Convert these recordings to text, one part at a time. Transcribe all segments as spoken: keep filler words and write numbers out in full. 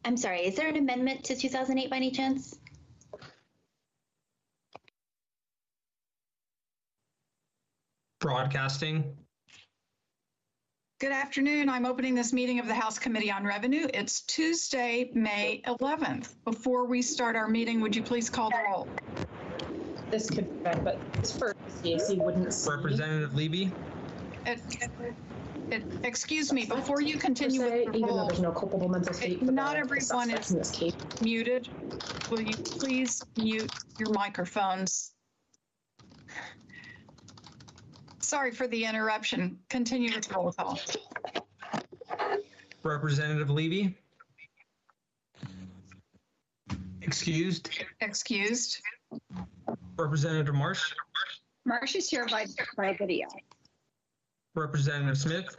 I'm sorry, is there an amendment to two thousand eight by any chance? Broadcasting. Good afternoon. I'm opening this meeting of the House Committee on Revenue. It's Tuesday, May eleventh. Before we start our meeting, would you please call the roll? This could be bad, but this first C A C wouldn't see. Representative Levy. It, it, excuse me, before you continue with the even roll, though there's no culpable mental state, it, for not the, everyone the is in this case. muted. Will you please mute your microphones? Sorry for the interruption. Continue with the roll call. Representative Levy. Excused. Excused. Representative Marsh. Marsh is here by, by video. Representative Smith.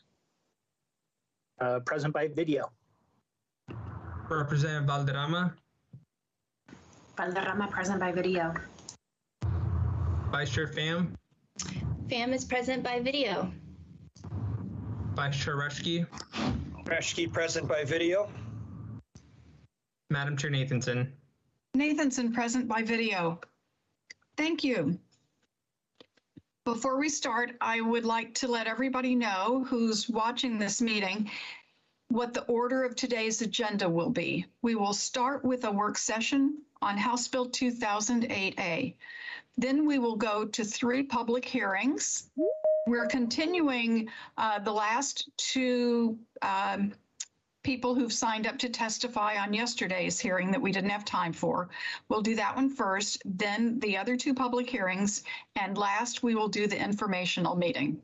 Uh, present by video. Representative Valderrama. Valderrama present by video. Vice Chair Pham. Pham is present by video. Vice Chair Reschke. Reschke present by video. Madam Chair Nathanson. Nathanson present by video. Thank you. Before we start, I would like to let everybody know who's watching this meeting what the order of today's agenda will be. We will start with a work session on House Bill two thousand eight A. Then we will go to three public hearings. We're continuing uh, the last two um, people who've signed up to testify on yesterday's hearing that we didn't have time for. We'll do that one first, then the other two public hearings, and last we will do the informational meeting.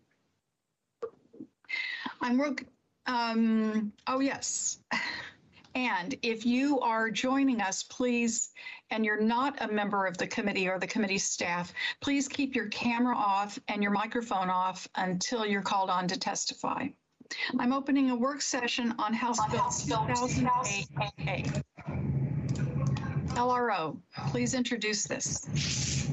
I'm work. Um, oh yes. And if you are joining us, please, and you're not a member of the committee or the committee staff, please keep your camera off and your microphone off until you're called on to testify. I'm opening a work session on House Bill two thousand eight A. L R O, please introduce this.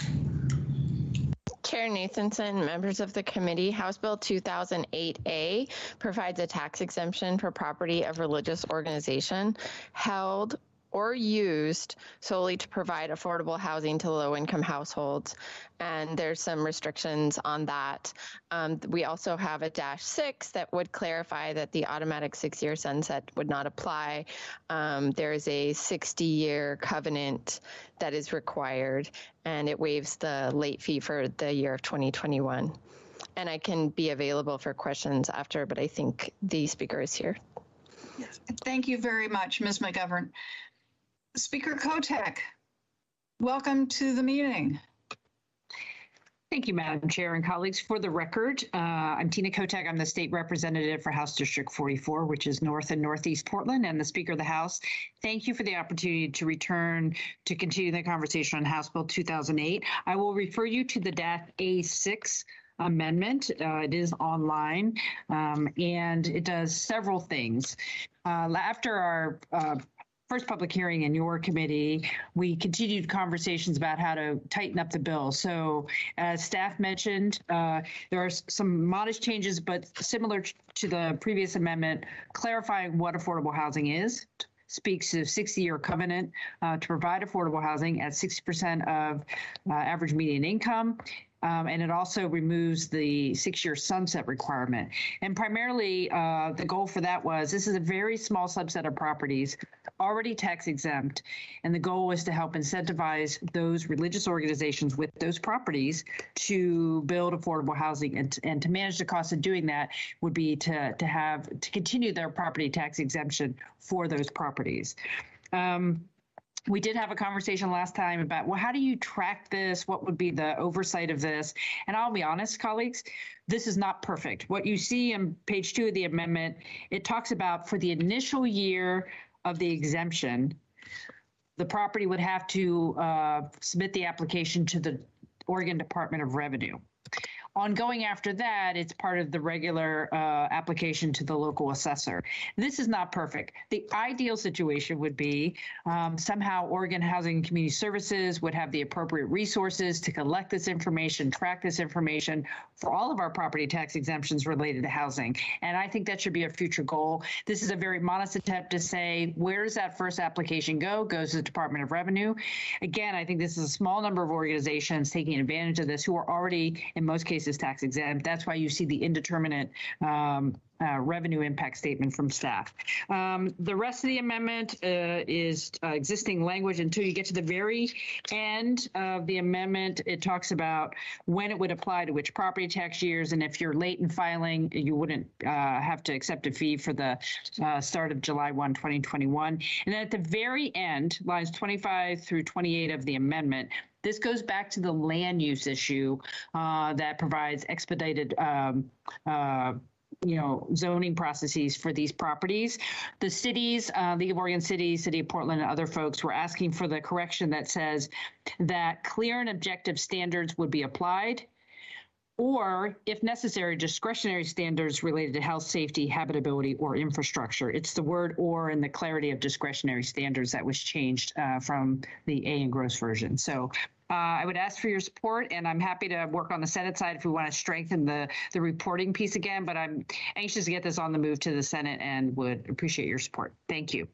Chair Nathanson, members of the committee, House Bill two thousand eight A provides a tax exemption for property of religious organization held or used solely to provide affordable housing to low-income households. And there's some restrictions on that. Um, we also have a dash six that would clarify that the automatic six-year sunset would not apply. Um, there's a sixty-year covenant that is required, and it waives the late fee for the year of twenty twenty-one. And I can be available for questions after, but I think the speaker is here. Yes. Thank you very much, Miz McGovern. Speaker Kotek, welcome to the meeting. Thank you, Madam Chair and colleagues. For the record, uh, I'm Tina Kotek. I'm the state representative for House District forty-four, which is North and Northeast Portland, and the Speaker of the House. Thank you for the opportunity to return to continue the conversation on House Bill two thousand eight. I will refer you to the D A C A six amendment. Uh, it is online, um, and it does several things. Uh, after our uh, first public hearing in your committee, we continued conversations about how to tighten up the bill. So as staff mentioned, uh, there are some modest changes, but similar to the previous amendment, clarifying what affordable housing is, speaks to sixty-year covenant uh, to provide affordable housing at sixty percent of uh, average median income. Um, and it also removes the six-year sunset requirement. And primarily, uh, the goal for that was, this is a very small subset of properties already tax exempt. And the goal was to help incentivize those religious organizations with those properties to build affordable housing. And, and to manage the cost of doing that would be to, to have, to continue their property tax exemption for those properties. Um, We did have a conversation last time about, well, how do you track this? What would be the oversight of this? And I'll be honest, colleagues, this is not perfect. What you see on page two of the amendment, it talks about for the initial year of the exemption, the property would have to uh, submit the application to the Oregon Department of Revenue. Ongoing after that, it's part of the regular uh, application to the local assessor. This is not perfect. The ideal situation would be um, somehow Oregon Housing and Community Services would have the appropriate resources to collect this information, track this information for all of our property tax exemptions related to housing. And I think that should be a future goal. This is a very modest attempt to say, where does that first application go? Goes to the Department of Revenue. Again, I think this is a small number of organizations taking advantage of this who are already, in most cases, tax exempt. That's why you see the indeterminate um, uh, revenue impact statement from staff. Um, the rest of the amendment uh, is uh, existing language until you get to the very end of the amendment. It talks about when it would apply to which property tax years, and if you're late in filing, you wouldn't uh, have to accept a fee for the uh, start of July first, twenty twenty-one. And then at the very end, lines twenty-five through twenty-eight of the amendment, this goes back to the land use issue uh, that provides expedited um, uh, you know, zoning processes for these properties. The cities, uh, League of Oregon Cities, City of Portland, and other folks were asking for the correction that says that clear and objective standards would be applied, or, if necessary, discretionary standards related to health, safety, habitability, or infrastructure. It's the word "or" and the clarity of discretionary standards that was changed uh, from the A and gross version. So uh, I would ask for your support, and I'm happy to work on the Senate side if we want to strengthen the, the reporting piece again, but I'm anxious to get this on the move to the Senate and would appreciate your support. Thank you.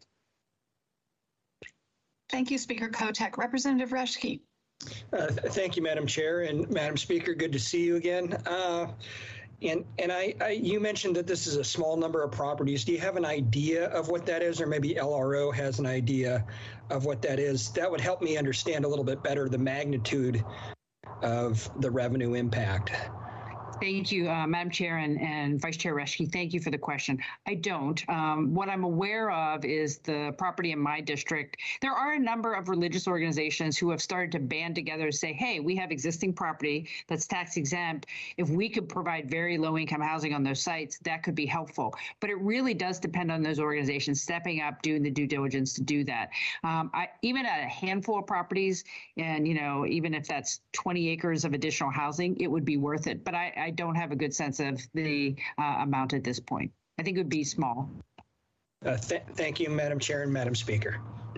Thank you, Speaker Kotek. Representative Reschke. Uh, th- Thank you, Madam Chair, and Madam Speaker, good to see you again. Uh, And and I, I you mentioned that this is a small number of properties. Do you have an idea of what that is, or maybe L R O has an idea of what that is? That would help me understand a little bit better the magnitude of the revenue impact. Thank you, uh, Madam Chair and, and Vice Chair Reschke. Thank you for the question. I don't. Um, what I'm aware of is the property in my district. There are a number of religious organizations who have started to band together to say, hey, we have existing property that's tax exempt. If we could provide very low income housing on those sites, that could be helpful. But it really does depend on those organizations stepping up, doing the due diligence to do that. Um, I, even at a handful of properties, and, you know, even if that's twenty acres of additional housing, it would be worth it. But I, I don't have a good sense of the uh, amount at this point. I think it would be small. Uh, th- thank you, Madam Chair and Madam Speaker.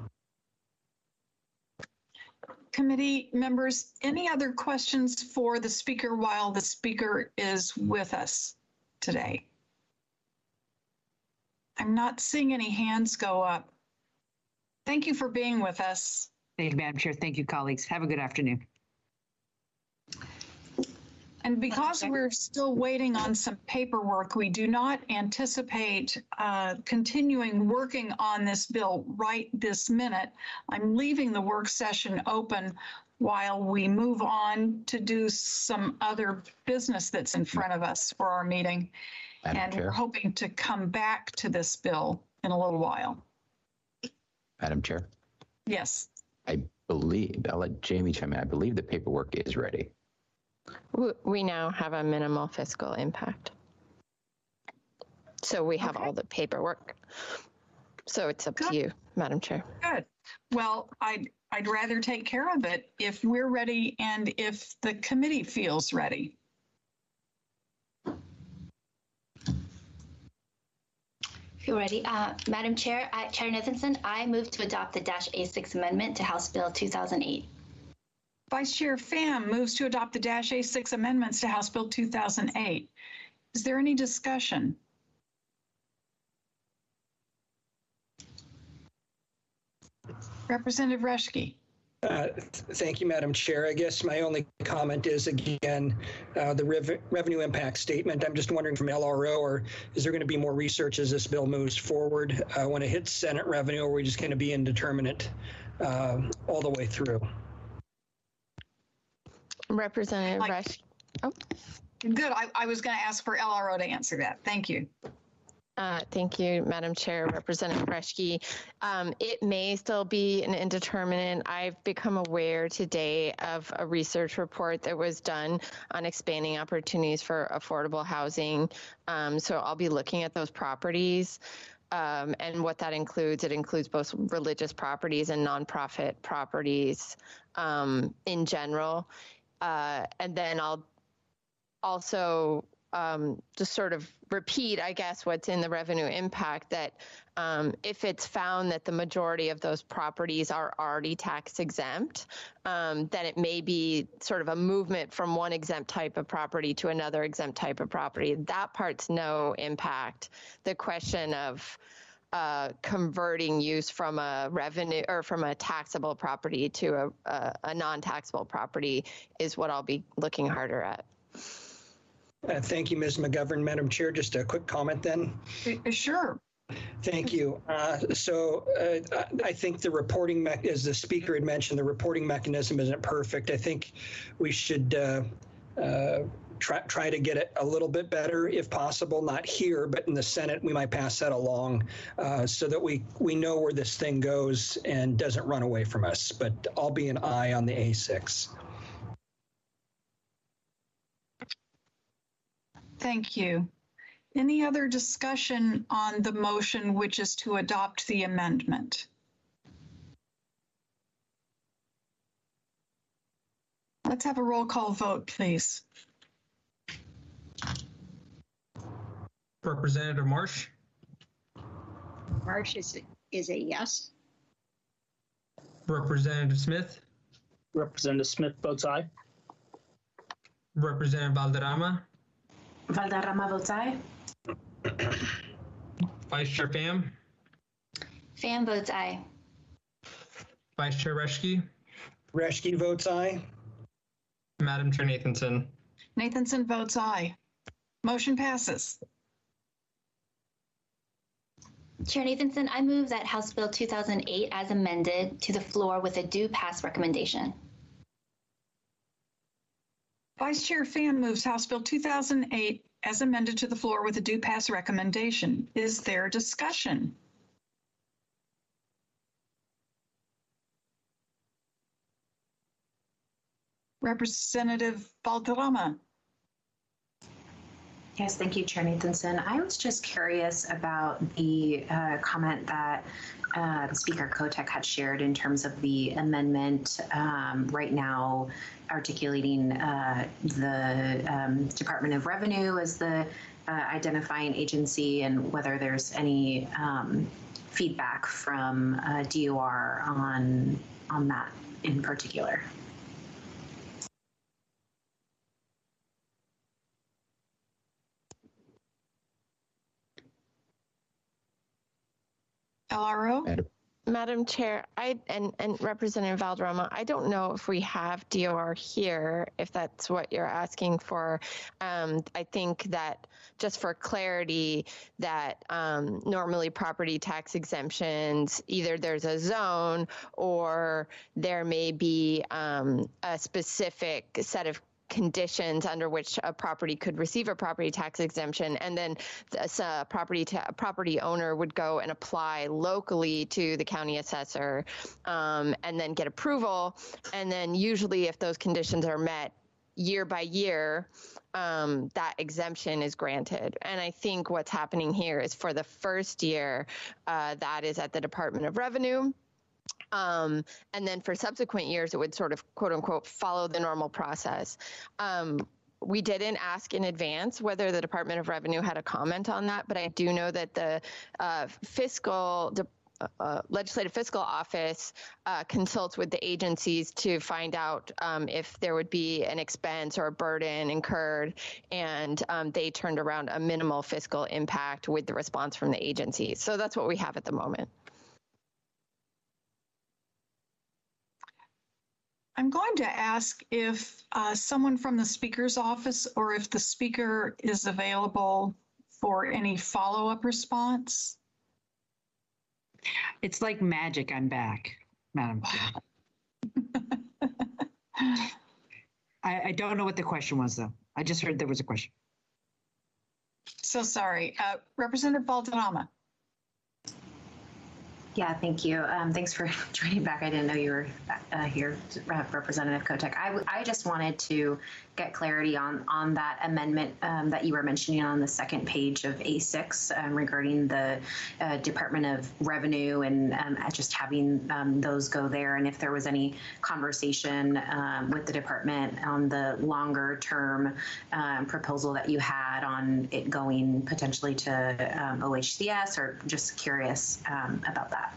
Committee members, any other questions for the speaker while the speaker is with us today? I'm not seeing any hands go up. Thank you for being with us. Thank you, Madam Chair. Thank you, colleagues. Have a good afternoon. And because we're still waiting on some paperwork, we do not anticipate uh, continuing working on this bill right this minute. I'm leaving the work session open while we move on to do some other business that's in front of us for our meeting. Madam And Chair. we're hoping to come back to this bill in a little while. Madam Chair, Yes. I believe, I'll let Jamie chime in. I believe the paperwork is ready. W- We now have a minimal fiscal impact. So we have Okay. all the paperwork. So it's up Good. to you, Madam Chair. Good. Well, I'd, I'd rather take care of it if we're ready and if the committee feels ready. If you're ready, uh, Madam Chair, uh, Chair Nathanson, I move to adopt the Dash A six amendment to House Bill two thousand eight. Vice Chair Pham moves to adopt the Dash A six amendments to House Bill two thousand eight. Is there any discussion? Representative Reschke. Uh, th- Thank you, Madam Chair. I guess my only comment is, again, uh, the rev- revenue impact statement. I'm just wondering from L R O, or is there going to be more research as this bill moves forward uh, when it hits Senate revenue, or are we just going to be indeterminate uh, all the way through? Representative Like- Resch. Oh, Good. I, I was going to ask for L R O to answer that. Thank you. uh, thank you, Madam Chair, Representative Reschke. Um, it may still be an indeterminate. I've become aware today of a research report that was done on expanding opportunities for affordable housing. Um, so I'll be looking at those properties. Um, and what that includes, it includes both religious properties and nonprofit properties um, in general. Uh, and then I'll also um, just sort of repeat, I guess, what's in the revenue impact, that um, if it's found that the majority of those properties are already tax exempt, um, then it may be sort of a movement from one exempt type of property to another exempt type of property. That part's no impact. The question of uh, converting use from a revenue or from a taxable property to a, a, a non-taxable property is what I'll be looking harder at. Uh, thank you, Miz McGovern. Madam Chair, just a quick comment then. Uh, Sure. Thank you. Uh, so uh, I think the reporting, me- as the speaker had mentioned, the reporting mechanism isn't perfect. I think we should uh, uh, try, try to get it a little bit better if possible, not here, but in the Senate, we might pass that along uh, so that we, we know where this thing goes and doesn't run away from us. But I'll be an eye on the A six. Thank you. Any other discussion on the motion, which is to adopt the amendment? Let's have a roll call vote, please. Representative Marsh, Marsh is, is a yes. Representative Smith, Representative Smith votes aye. Representative Valderrama, Valderrama votes aye. Vice Chair Pham, Pham votes aye. Vice Chair Reschke, Reschke votes aye. Madam Chair Nathanson. Nathanson votes aye. Motion passes. Chair Nathanson, I move that House Bill two thousand eight as amended to the floor with a due pass recommendation. Vice Chair Pham moves House Bill two thousand eight as amended to the floor with a due pass recommendation. Is there discussion? Representative Valderrama. Yes, thank you, Chair Nathanson. I was just curious about the uh, comment that uh, Speaker Kotek had shared in terms of the amendment um, right now articulating uh, the um, Department of Revenue as the uh, identifying agency, and whether there's any um, feedback from uh, D O R on, on that in particular. L R O? Madam, Madam Chair, I and, and Representative Valderrama, I don't know if we have D O R here, if that's what you're asking for. Um, I think that just for clarity, that um, normally property tax exemptions, either there's a zone or there may be um, a specific set of conditions under which a property could receive a property tax exemption, and then this uh, property ta- property owner would go and apply locally to the county assessor, um, and then get approval. And then usually, if those conditions are met, year by year, um, that exemption is granted. And I think what's happening here is for the first year, uh, that is at the Department of Revenue. Um, and then for subsequent years, it would sort of, quote unquote, follow the normal process. Um, we didn't ask in advance whether the Department of Revenue had a comment on that, but I do know that the uh, fiscal de- uh, legislative fiscal office uh, consults with the agencies to find out um, if there would be an expense or a burden incurred, and um, they turned around a minimal fiscal impact with the response from the agencies. So that's what we have at the moment. I'm going to ask if uh, someone from the Speaker's office, or if the Speaker is available for any follow-up response. It's like magic. I'm back, Madam Chair. I, I don't know what the question was, though. I just heard there was a question. So sorry. Uh, Representative Valderrama. Yeah, thank you. Um, thanks for joining back. I didn't know you were uh, here, uh, Representative Kotek. I, w- I just wanted to get clarity on, on that amendment um, that you were mentioning on the second page of A six um, regarding the uh, Department of Revenue and um, just having um, those go there. And if there was any conversation um, with the department on the longer term um, proposal that you had on it going potentially to um, O H C S, or just curious um, about that.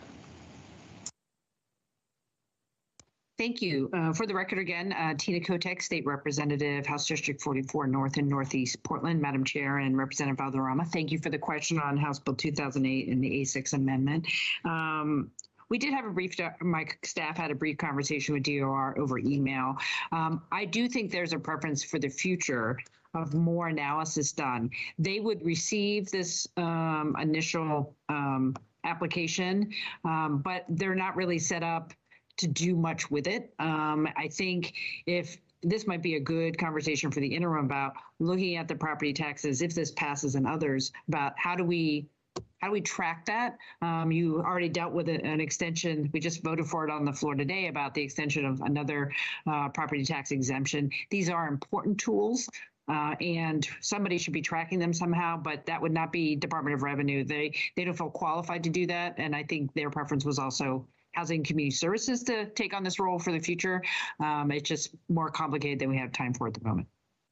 Thank you. Uh, for the record again, uh, Tina Kotek, State Representative, House District forty-four, North and Northeast Portland. Madam Chair and Representative Valderrama, thank you for the question on House Bill two thousand eight and the A six amendment. Um, We did have a brief, my staff had a brief conversation with D O R over email. Um, I do think there's a preference for the future of more analysis done. They would receive this um, initial um, application, um, but they're not really set up to do much with it. Um, I think if this might be a good conversation for the interim about looking at the property taxes, if this passes and others, about how do we How do we track that? Um, you already dealt with a, an extension. We just voted for it on the floor today about the extension of another uh, property tax exemption. These are important tools, uh, and somebody should be tracking them somehow, but that would not be Department of Revenue. They, they don't feel qualified to do that, and I think their preference was also Housing and Community Services to take on this role for the future. Um, it's just more complicated than we have time for at the moment.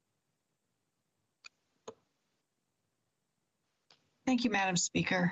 Thank you, Madam Speaker.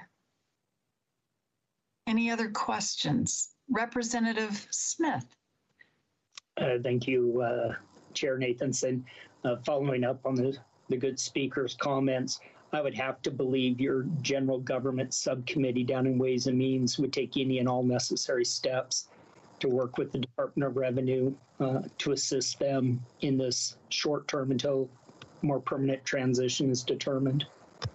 Any other questions? Representative Smith. Uh, thank you, uh, Chair Nathanson. Uh, following up on the, the good speaker's comments, I would have to believe your general government subcommittee down in Ways and Means would take any and all necessary steps to work with the Department of Revenue uh, to assist them in this short term until more permanent transition is determined.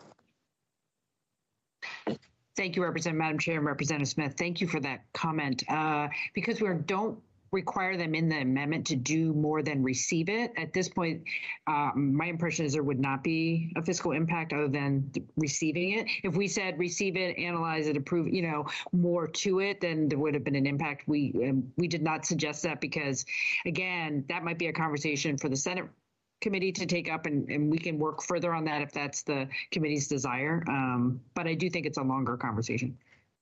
Thank you, Representative, Madam Chair, and Representative Smith. Thank you for that comment. Uh, because we don't require them in the amendment to do more than receive it. At this point, uh, my impression is there would not be a fiscal impact other than receiving it. If we said receive it, analyze it, approve, you know, more to it, then there would have been an impact. We um, we did not suggest that because, again, that might be a conversation for the Senate committee to take up, and, and we can work further on that if that's the committee's desire. Um, but I do think it's a longer conversation.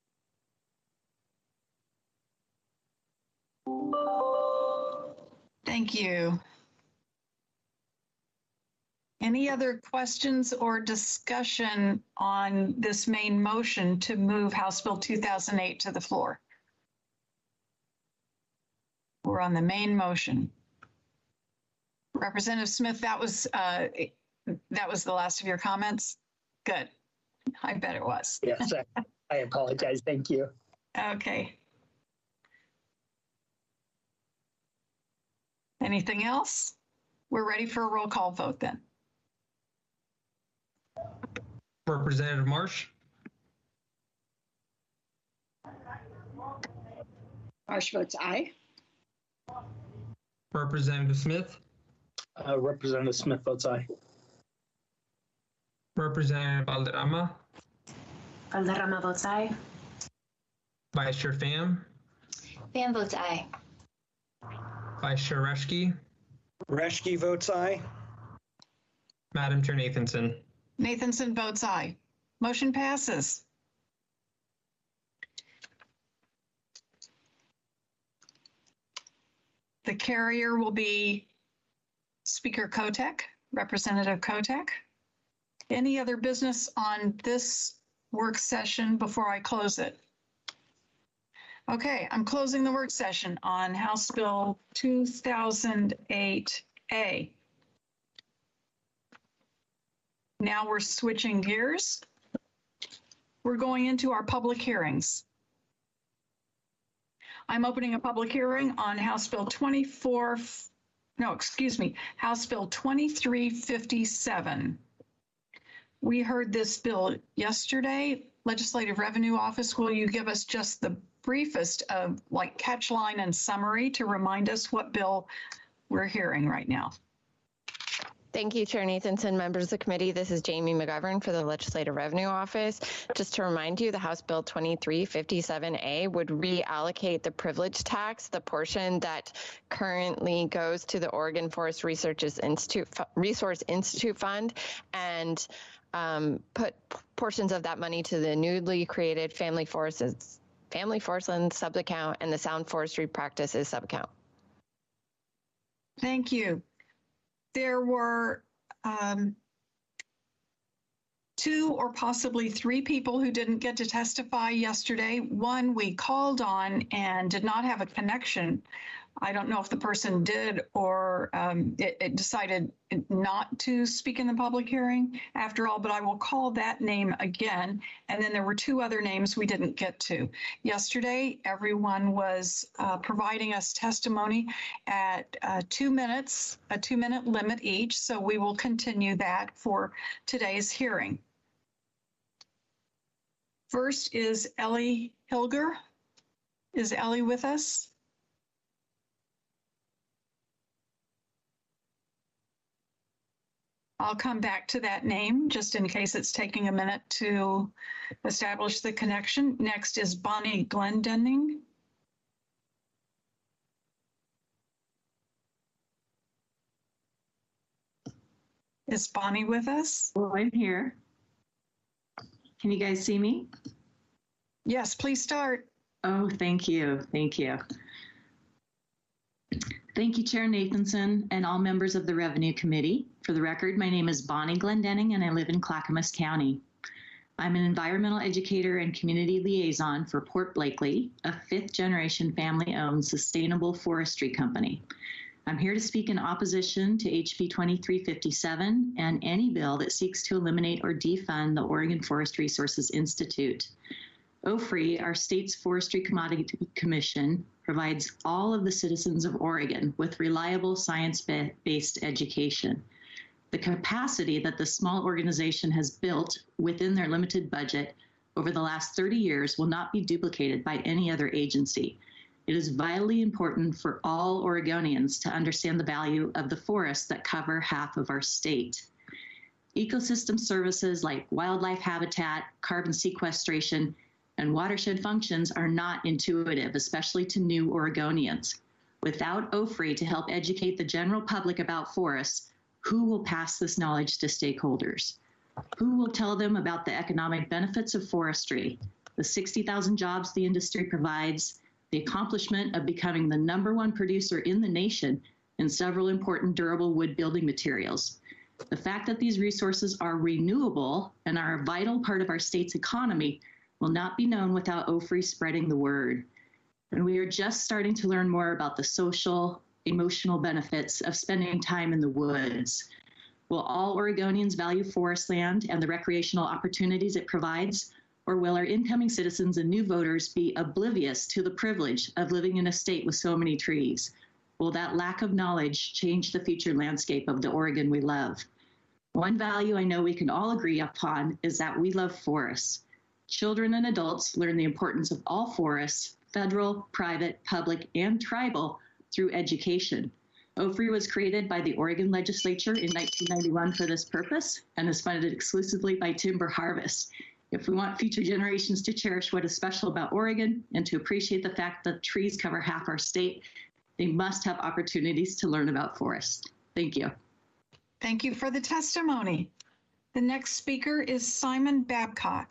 Thank you. Any other questions or discussion on this main motion to move House Bill two thousand eight to the floor? We're on the main motion. Representative Smith, that was uh, that was the last of your comments? Good. I bet it was. Yes, I, I apologize. Thank you. Okay. Anything else? We're ready for a roll call vote then. Representative Marsh, Marsh votes aye. Representative Smith, Uh, Representative Smith votes aye. Representative Valderrama, Valderrama votes aye. Vice Chair Pham, Pham votes aye. Vice Chair Reschke, Reschke votes aye. Madam Chair Nathanson. Nathanson votes aye. Motion passes. The carrier will be Speaker Kotek, Representative Kotek. Any other business on this work session before I close it? Okay, I'm closing the work session on House Bill two thousand eight A. Now we're switching gears. We're going into our public hearings. I'm opening a public hearing on House Bill twenty-four, no, excuse me, House Bill twenty-three fifty-seven. We heard this bill yesterday. Legislative Revenue Office, will you give us just the briefest of like catch line and summary to remind us what bill we're hearing right now? Thank you, Chair Nathanson, members of the committee. This is Jamie McGovern for the Legislative Revenue Office. Just to remind you, the House Bill twenty-three fifty-seven A would reallocate the privilege tax, the portion that currently goes to the Oregon Forest Research Institute, Resource Institute Fund, and um, put portions of that money to the newly created Family Forests, Family Forestland subaccount and the Sound Forestry Practices subaccount. Thank you. There were um, two or possibly three people who didn't get to testify yesterday. One we called on and did not have a connection. I don't know if the person did or um, it, it decided not to speak in the public hearing after all, but I will call that name again. And then there were two other names we didn't get to. Yesterday, everyone was uh, providing us testimony at uh, two minutes, a two minute limit each. So we will continue that for today's hearing. First is Ellie Hilger. Is Ellie with us? I'll come back to that name just in case it's taking a minute to establish the connection. Next is Bonnie Glendenning. Is Bonnie with us? Well, I'm here. Can you guys see me? Yes, please start. Oh, thank you. Thank you. Thank you, Chair Nathanson, and all members of the Revenue Committee. For the record, my name is Bonnie Glendenning, and I live in Clackamas County. I'm an environmental educator and community liaison for Port Blakely, a fifth-generation family-owned sustainable forestry company. I'm here to speak in opposition to H B twenty-three fifty-seven and any bill that seeks to eliminate or defund the Oregon Forest Resources Institute. O F R I, our state's Forestry Commodity Commission, provides all of the citizens of Oregon with reliable science-based education. The capacity that the small organization has built within their limited budget over the last thirty years will not be duplicated by any other agency. It is vitally important for all Oregonians to understand the value of the forests that cover half of our state. Ecosystem services like wildlife habitat, carbon sequestration, and watershed functions are not intuitive, especially to new Oregonians. Without O F R I to help educate the general public about forests, who will pass this knowledge to stakeholders? Who will tell them about the economic benefits of forestry, the sixty thousand jobs the industry provides, the accomplishment of becoming the number one producer in the nation in several important durable wood building materials? The fact that these resources are renewable and are a vital part of our state's economy will not be known without O F R I spreading the word. And we are just starting to learn more about the social, emotional benefits of spending time in the woods. Will all Oregonians value forest land and the recreational opportunities it provides? Or will our incoming citizens and new voters be oblivious to the privilege of living in a state with so many trees? Will that lack of knowledge change the future landscape of the Oregon we love? One value I know we can all agree upon is that we love forests. Children and adults learn the importance of all forests, federal, private, public, and tribal, through education. O F R I was created by the Oregon legislature in nineteen ninety-one for this purpose and is funded exclusively by Timber Harvest. If we want future generations to cherish what is special about Oregon and to appreciate the fact that trees cover half our state, they must have opportunities to learn about forests. Thank you. Thank you for the testimony. The next speaker is Simon Babcock.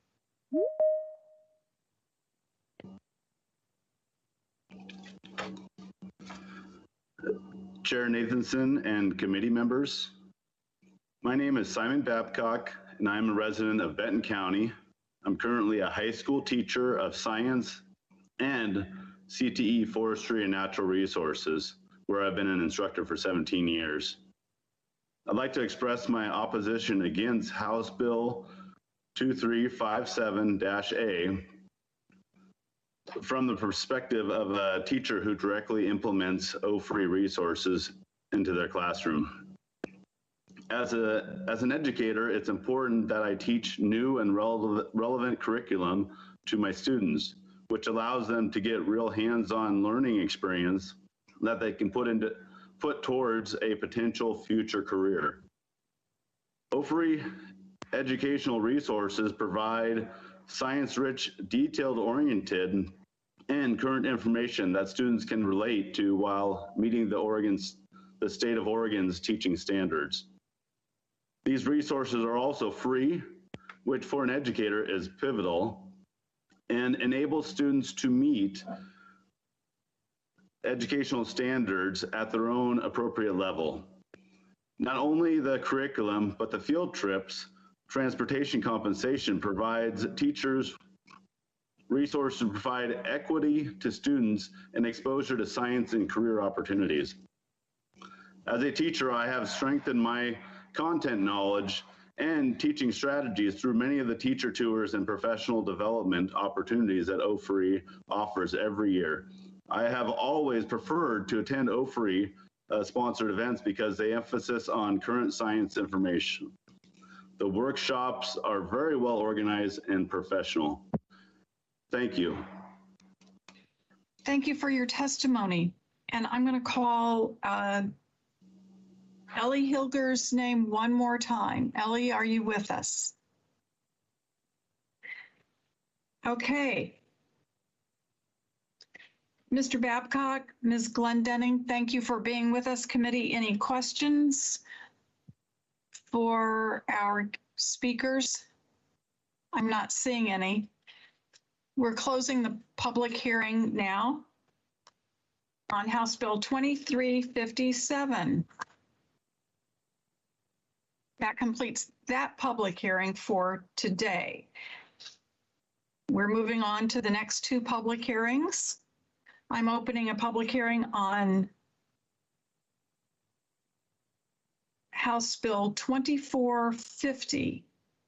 Chair Nathanson and committee members, my name is Simon Babcock, and I'm a resident of Benton County. I'm currently a high school teacher of science and C T E Forestry and Natural Resources, where I've been an instructor for seventeen years. I'd like to express my opposition against House Bill twenty-three fifty-seven A from the perspective of a teacher who directly implements O F R I resources into their classroom. As, a, as an educator, it's important that I teach new and relevant, relevant curriculum to my students, which allows them to get real hands-on learning experience that they can put into put towards a potential future career. O F R I educational resources provide science-rich, detailed-oriented, and current information that students can relate to while meeting the Oregon's, the state of Oregon's teaching standards. These resources are also free, which for an educator is pivotal, and enable students to meet educational standards at their own appropriate level. Not only the curriculum, but the field trips, transportation compensation provides teachers resources to provide equity to students and exposure to science and career opportunities. As a teacher, I have strengthened my content knowledge and teaching strategies through many of the teacher tours and professional development opportunities that O F R I offers every year. I have always preferred to attend O F R I uh, sponsored events because they emphasis on current science information. The workshops are very well organized and professional. Thank you. Thank you for your testimony. And I'm going to call uh, Ellie Hilger's name one more time. Ellie, are you with us? Okay. Mister Babcock, Miz Glendenning, thank you for being with us. Committee, any questions for our speakers? I'm not seeing any. We're closing the public hearing now on House Bill twenty-three fifty-seven. That completes that public hearing for today. We're moving on to the next two public hearings. I'm opening a public hearing on House Bill twenty-four fifty.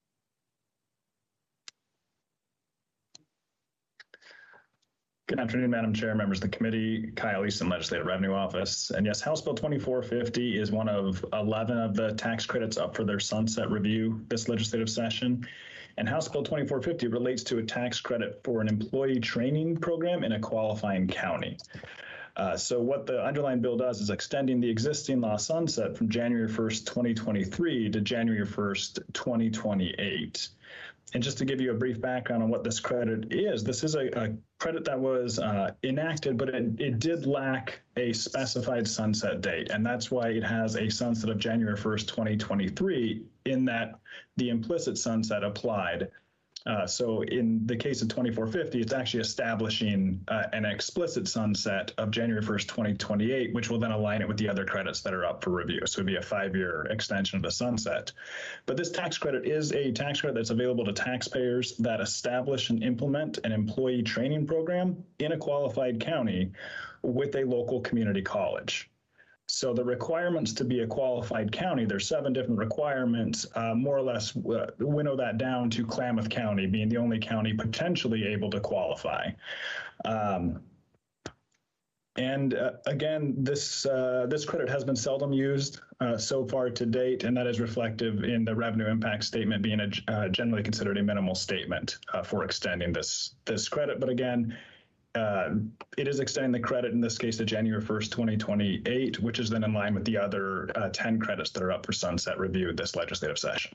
Good afternoon, Madam Chair, members of the committee, Kyle Easton, Legislative Revenue Office. And yes, House Bill twenty-four fifty is one of eleven of the tax credits up for their sunset review this legislative session. And House Bill twenty-four fifty relates to a tax credit for an employee training program in a qualifying county. Uh, so what the underlying bill does is extending the existing law sunset from January first, twenty twenty-three to January first, twenty twenty-eight. And just to give you a brief background on what this credit is, this is a, a credit that was uh, enacted, but it, it did lack a specified sunset date. And that's why it has a sunset of January first, twenty twenty-three, in that the implicit sunset applied. Uh, so in the case of twenty-four fifty, it's actually establishing uh, an explicit sunset of January first, twenty twenty-eight, which will then align it with the other credits that are up for review. So it'd be a five-year extension of the sunset. But this tax credit is a tax credit that's available to taxpayers that establish and implement an employee training program in a qualified county with a local community college. So the requirements to be a qualified county, there's seven different requirements, uh, more or less uh, winnow that down to Klamath County being the only county potentially able to qualify. Um, and uh, again, this uh, this credit has been seldom used uh, so far to date, and that is reflective in the revenue impact statement being a, uh, generally considered a minimal statement uh, for extending this, this credit. But again, Uh, it is extending the credit, in this case, to January first, twenty twenty-eight, which is then in line with the other uh, ten credits that are up for sunset review this legislative session.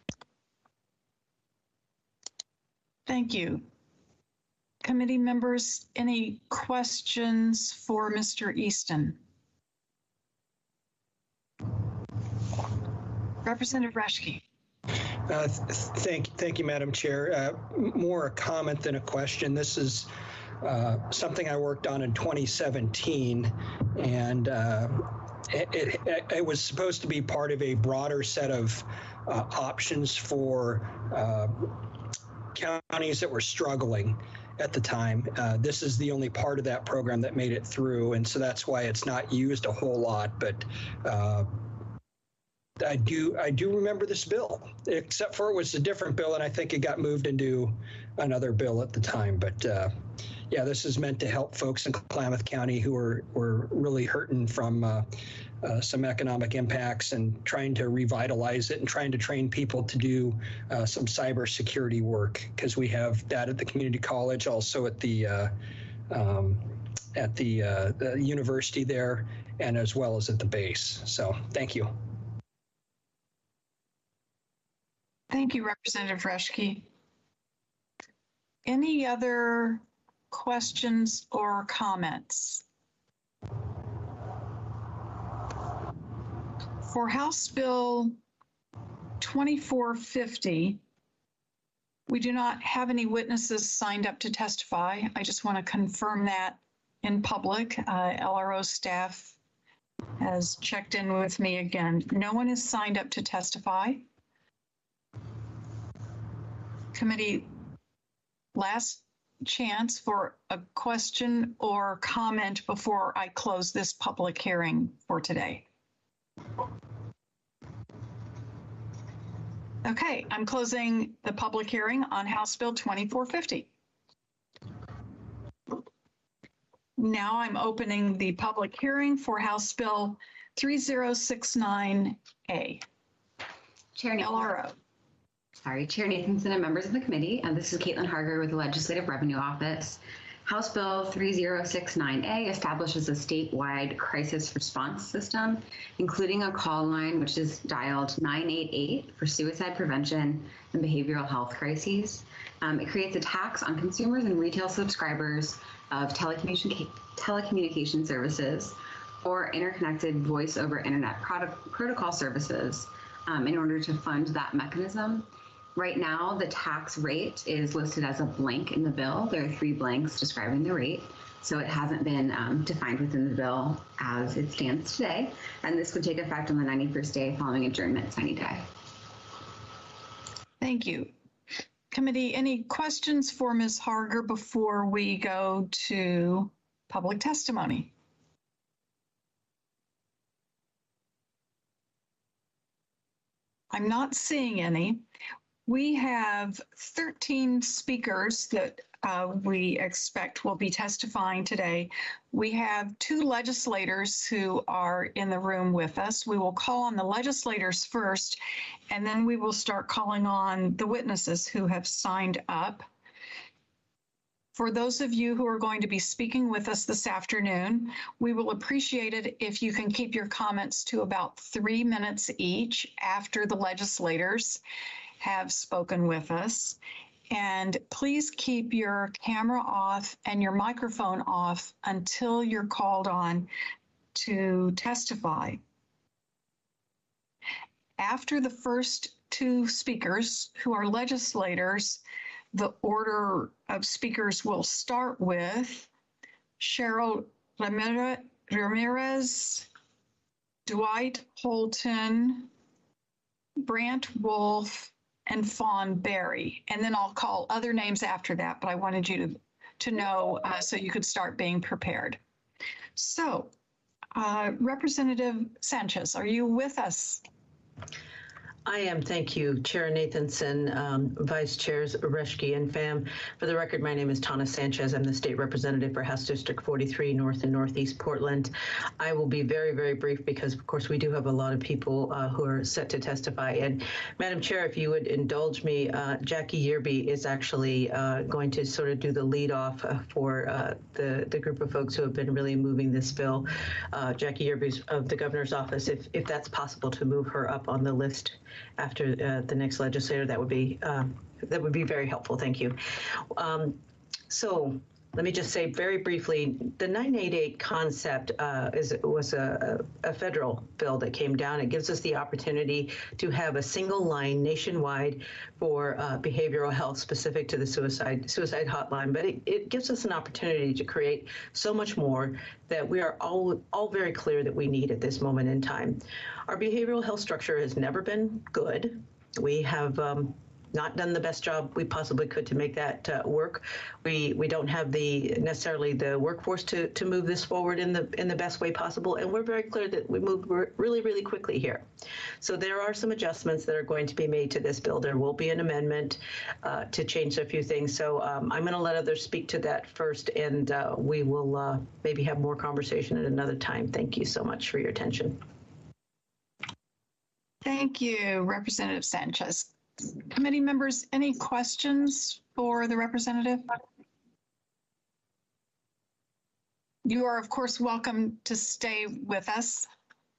Thank you. Committee members, any questions for Mister Easton? Representative Reschke. Uh, th thank, thank you, Madam Chair. Uh, more a comment than a question. This is Uh, something I worked on in twenty seventeen, and uh, it, it, it was supposed to be part of a broader set of uh, options for uh, counties that were struggling at the time. Uh, this is the only part of that program that made it through, and so that's why it's not used a whole lot. But uh, I do I do remember this bill, except for it was a different bill, and I think it got moved into another bill at the time. But uh, yeah, this is meant to help folks in Klamath County who are were really hurting from uh, uh, some economic impacts, and trying to revitalize it and trying to train people to do uh, some cybersecurity work, because we have that at the community college, also at the uh, um, at the, uh, the university there, and as well as at the base. So thank you. Thank you, Representative Reschke. Any other questions or comments? For House Bill twenty-four fifty, we do not have any witnesses signed up to testify. I just want to confirm that in public. Uh, L R O staff has checked in with me again. No one is signed up to testify. Committee, last chance for a question or comment before I close this public hearing for today. Okay, I'm closing the public hearing on House Bill twenty-four fifty. Now I'm opening the public hearing for House Bill three zero six nine A. Chair L R O. Sorry, Chair Nathanson and members of the committee, and this is Caitlin Harger with the Legislative Revenue Office. House Bill three zero six nine A establishes a statewide crisis response system, including a call line which is dialed nine eight eight for suicide prevention and behavioral health crises. Um, it creates a tax on consumers and retail subscribers of telecommunication, telecommunication services or interconnected voice over internet product, protocol services um, in order to fund that mechanism. Right now, the tax rate is listed as a blank in the bill. There are three blanks describing the rate, so it hasn't been um, defined within the bill as it stands today, and this would take effect on the ninety-first day following adjournment sine die. Thank you. Committee, any questions for Miz Harger before we go to public testimony? I'm not seeing any. We have thirteen speakers that uh, we expect will be testifying today. We have two legislators who are in the room with us. We will call on the legislators first, and then we will start calling on the witnesses who have signed up. For those of you who are going to be speaking with us this afternoon, we will appreciate it if you can keep your comments to about three minutes each after the legislators have spoken with us. And please keep your camera off and your microphone off until you're called on to testify. After the first two speakers, who are legislators, the order of speakers will start with Cheryl Ramirez, Dwight Holton, Brant Wolf, and Fawn Berry. And then I'll call other names after that, but I wanted you to, to know uh, so you could start being prepared. So, uh, Representative Sanchez, are you with us? I am, thank you. Chair Nathanson, um, Vice Chairs Reschke and Pham. For the record, my name is Tana Sanchez. I'm the state representative for House District forty-three, North and Northeast Portland. I will be very, very brief because, of course, we do have a lot of people uh, who are set to testify. And Madam Chair, if you would indulge me, uh, Jackie Yearby is actually uh, going to sort of do the lead off uh, for uh, the, the group of folks who have been really moving this bill. Uh, Jackie Yearby of the governor's office, if, if that's possible to move her up on the list after uh, the next legislator, that would be um, that would be very helpful. Thank you. Um, so let me just say very briefly, the nine eight eight concept uh, is was a, a federal bill that came down. It gives us the opportunity to have a single line nationwide for uh, behavioral health specific to the suicide suicide hotline. But it, it gives us an opportunity to create so much more that we are all all very clear that we need at this moment in time. Our behavioral health structure has never been good. We have um, not done the best job we possibly could to make that uh, work. We we don't have the necessarily the workforce to to move this forward in the in the best way possible, and we're very clear that we moved really really quickly here. So there are some adjustments that are going to be made to this bill. There will be an amendment uh, to change a few things. So um, I'm going to let others speak to that first, and uh, we will uh, maybe have more conversation at another time. Thank you so much for your attention. Thank you, Representative Sanchez. Committee members, any questions for the representative? You are, of course, welcome to stay with us.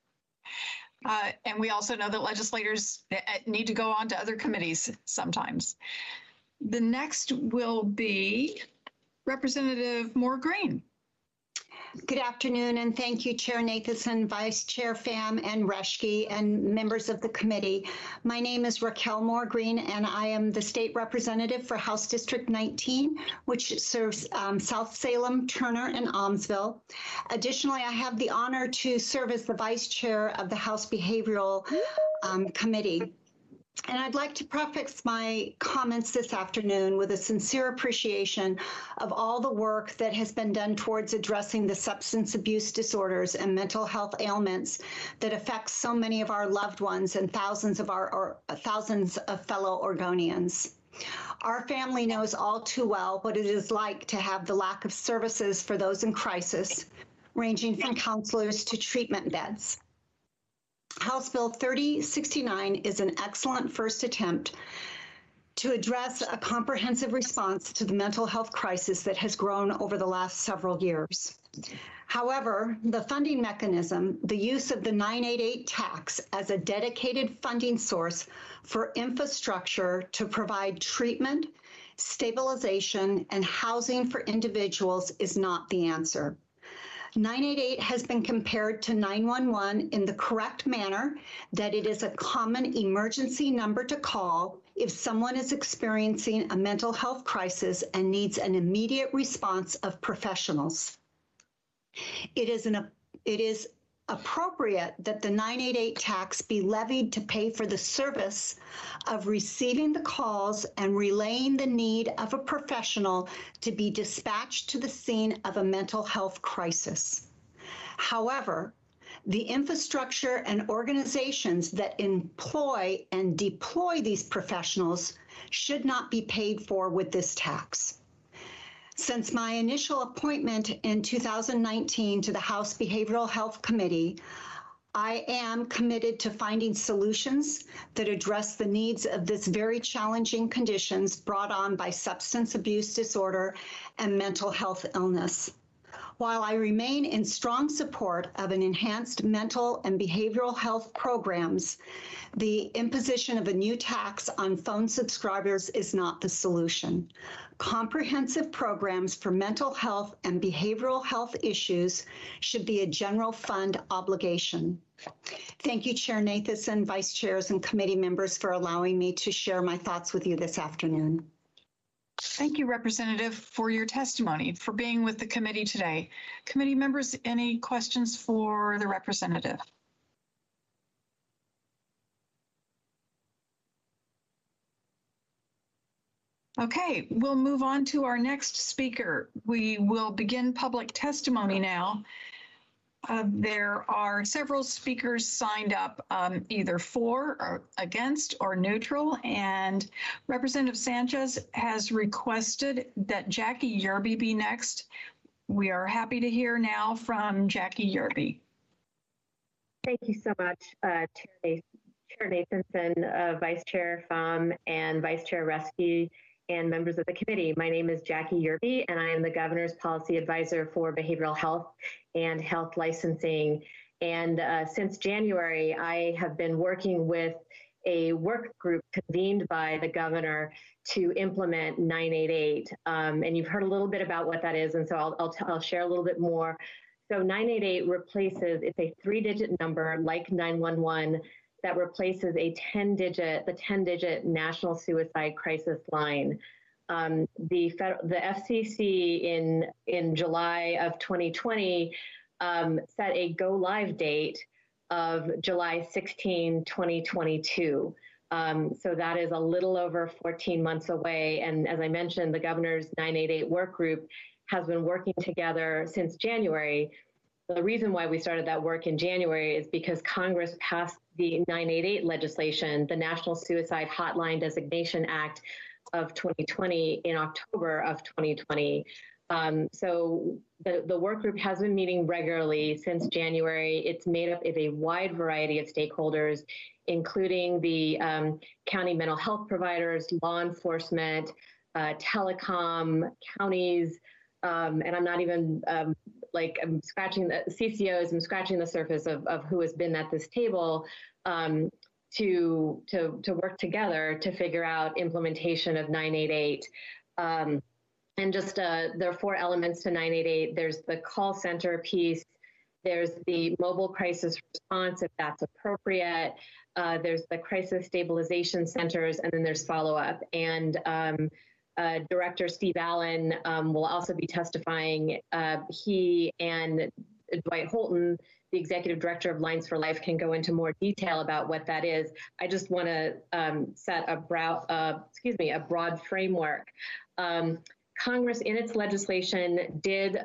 Uh, and we also know that legislators need to go on to other committees sometimes. The next will be Representative Moore Green. Good afternoon, and thank you, Chair Nathanson, Vice Chair Pham, and Reschke, and members of the committee. My name is Raquel Moore Green, and I am the state representative for House District nineteen, which serves um, South Salem, Turner, and Almsville. Additionally, I have the honor to serve as the Vice Chair of the House Behavioral um, Committee. And I'd like to preface my comments this afternoon with a sincere appreciation of all the work that has been done towards addressing the substance abuse disorders and mental health ailments that affect so many of our loved ones and thousands of our or thousands of fellow Oregonians. Our family knows all too well what it is like to have the lack of services for those in crisis, ranging from counselors to treatment beds. House Bill thirty sixty-nine is an excellent first attempt to address a comprehensive response to the mental health crisis that has grown over the last several years. However, the funding mechanism, the use of the nine eighty-eight tax as a dedicated funding source for infrastructure to provide treatment, stabilization, and housing for individuals is not the answer. nine eighty-eight has been compared to nine one one in the correct manner, that it is a common emergency number to call if someone is experiencing a mental health crisis and needs an immediate response of professionals. It is, an, it is appropriate that the nine eighty-eight tax be levied to pay for the service of receiving the calls and relaying the need of a professional to be dispatched to the scene of a mental health crisis. However, the infrastructure and organizations that employ and deploy these professionals should not be paid for with this tax. Since my initial appointment in two thousand nineteen to the House Behavioral Health Committee, I am committed to finding solutions that address the needs of this very challenging conditions brought on by substance abuse disorder and mental health illness. While I remain in strong support of an enhanced mental and behavioral health programs, the imposition of a new tax on phone subscribers is not the solution. Comprehensive programs for mental health and behavioral health issues should be a general fund obligation. Thank you, Chair Nathanson, Vice Chairs, and committee members for allowing me to share my thoughts with you this afternoon. Thank you, Representative, for your testimony, for being with the committee today. Committee members, any questions for the representative? Okay, we'll move on to our next speaker. We will begin public testimony now. Uh, there are several speakers signed up, um, either for or against or neutral, and Representative Sanchez has requested that Jackie Yerby be next. We are happy to hear now from Jackie Yerby. Thank you so much, uh, Chair, Chair Nathanson, uh, Vice Chair Pham, and Vice Chair Reschke, and members of the committee. My name is Jackie Yerby, and I am the Governor's Policy Advisor for Behavioral Health and Health Licensing. And uh, since January, I have been working with a work group convened by the Governor to implement nine eighty-eight. Um, and you've heard a little bit about what that is, and so I'll, I'll, I'll share a little bit more. So nine eighty-eight replaces, it's a three-digit number like nine one one, that replaces a ten digit, the ten digit National Suicide Crisis Line. Um, the, federal, the F C C in, in July of twenty twenty um, set a go live date of July sixteenth, twenty twenty-two. Um, so that is a little over fourteen months away. And as I mentioned, the governor's nine eighty-eight work group has been working together since January. The reason why we started that work in January is because Congress passed the nine eighty-eight legislation, the National Suicide Hotline Designation Act of twenty twenty, in October of twenty twenty. Um, so the, the work group has been meeting regularly since January. It's made up of a wide variety of stakeholders, including the um, county mental health providers, law enforcement, uh, telecom, counties, um, and I'm not even um, like I'm scratching the C C Os, I'm scratching the surface of, of who has been at this table um, to, to, to work together to figure out implementation of nine eight eight. Um, and just uh, there are four elements to nine eight eight. There's the call center piece. There's the mobile crisis response, if that's appropriate. Uh, there's the crisis stabilization centers, and then there's follow-up. And um, uh, Director Steve Allen um, will also be testifying. Uh, he and Dwight Holton, the Executive Director of Lines for Life, can go into more detail about what that is. I just want to um, set a brow, uh, excuse me, a broad framework. Um, Congress, in its legislation, did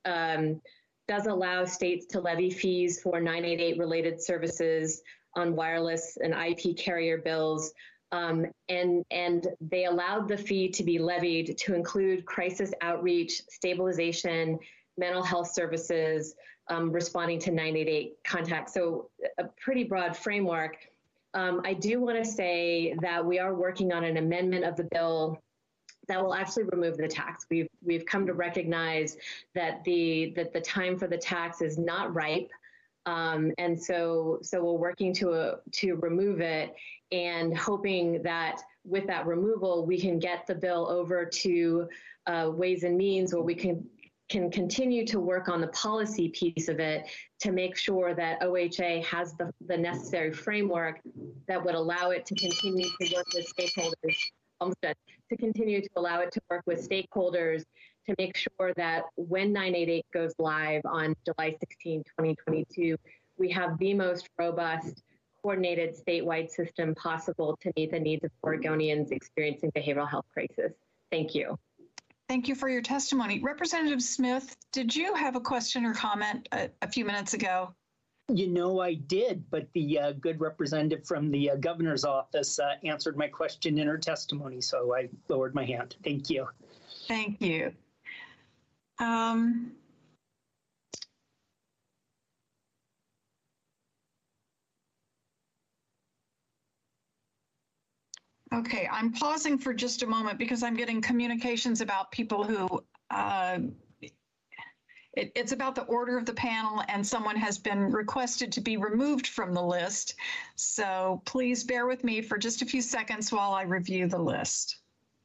um, does allow states to levy fees for nine eight eight related services on wireless and I P carrier bills. Um, and, and they allowed the fee to be levied to include crisis outreach, stabilization, mental health services, um, responding to nine eight eight contacts. So a pretty broad framework. Um, I do want to say that we are working on an amendment of the bill that will actually remove the tax. We've we've come to recognize that the that the time for the tax is not ripe, um, and so so we're working to uh, to remove it, and hoping that with that removal we can get the bill over to uh, Ways and Means, where we can can continue to work on the policy piece of it to make sure that O H A has the, the necessary framework that would allow it to continue to work with stakeholders. Almost done. To continue to allow it to work with stakeholders to make sure that when nine eight eight goes live on July sixteenth, twenty twenty-two, we have the most robust, coordinated statewide system possible to meet the needs of Oregonians experiencing behavioral health crisis. Thank you. Thank you for your testimony. Representative Smith, did you have a question or comment a, a few minutes ago? You know, I did, but the uh, good representative from the uh, governor's office uh, answered my question in her testimony, so I lowered my hand. Thank you. Thank you. Um, okay, I'm pausing for just a moment because I'm getting communications about people who uh, It, it's about the order of the panel, and someone has been requested to be removed from the list. So please bear with me for just a few seconds while I review the list.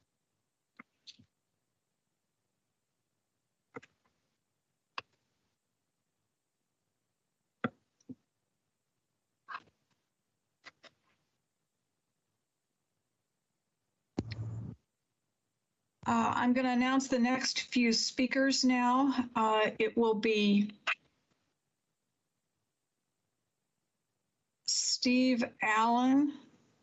Uh, I'm going to announce the next few speakers now. Uh, it will be Steve Allen,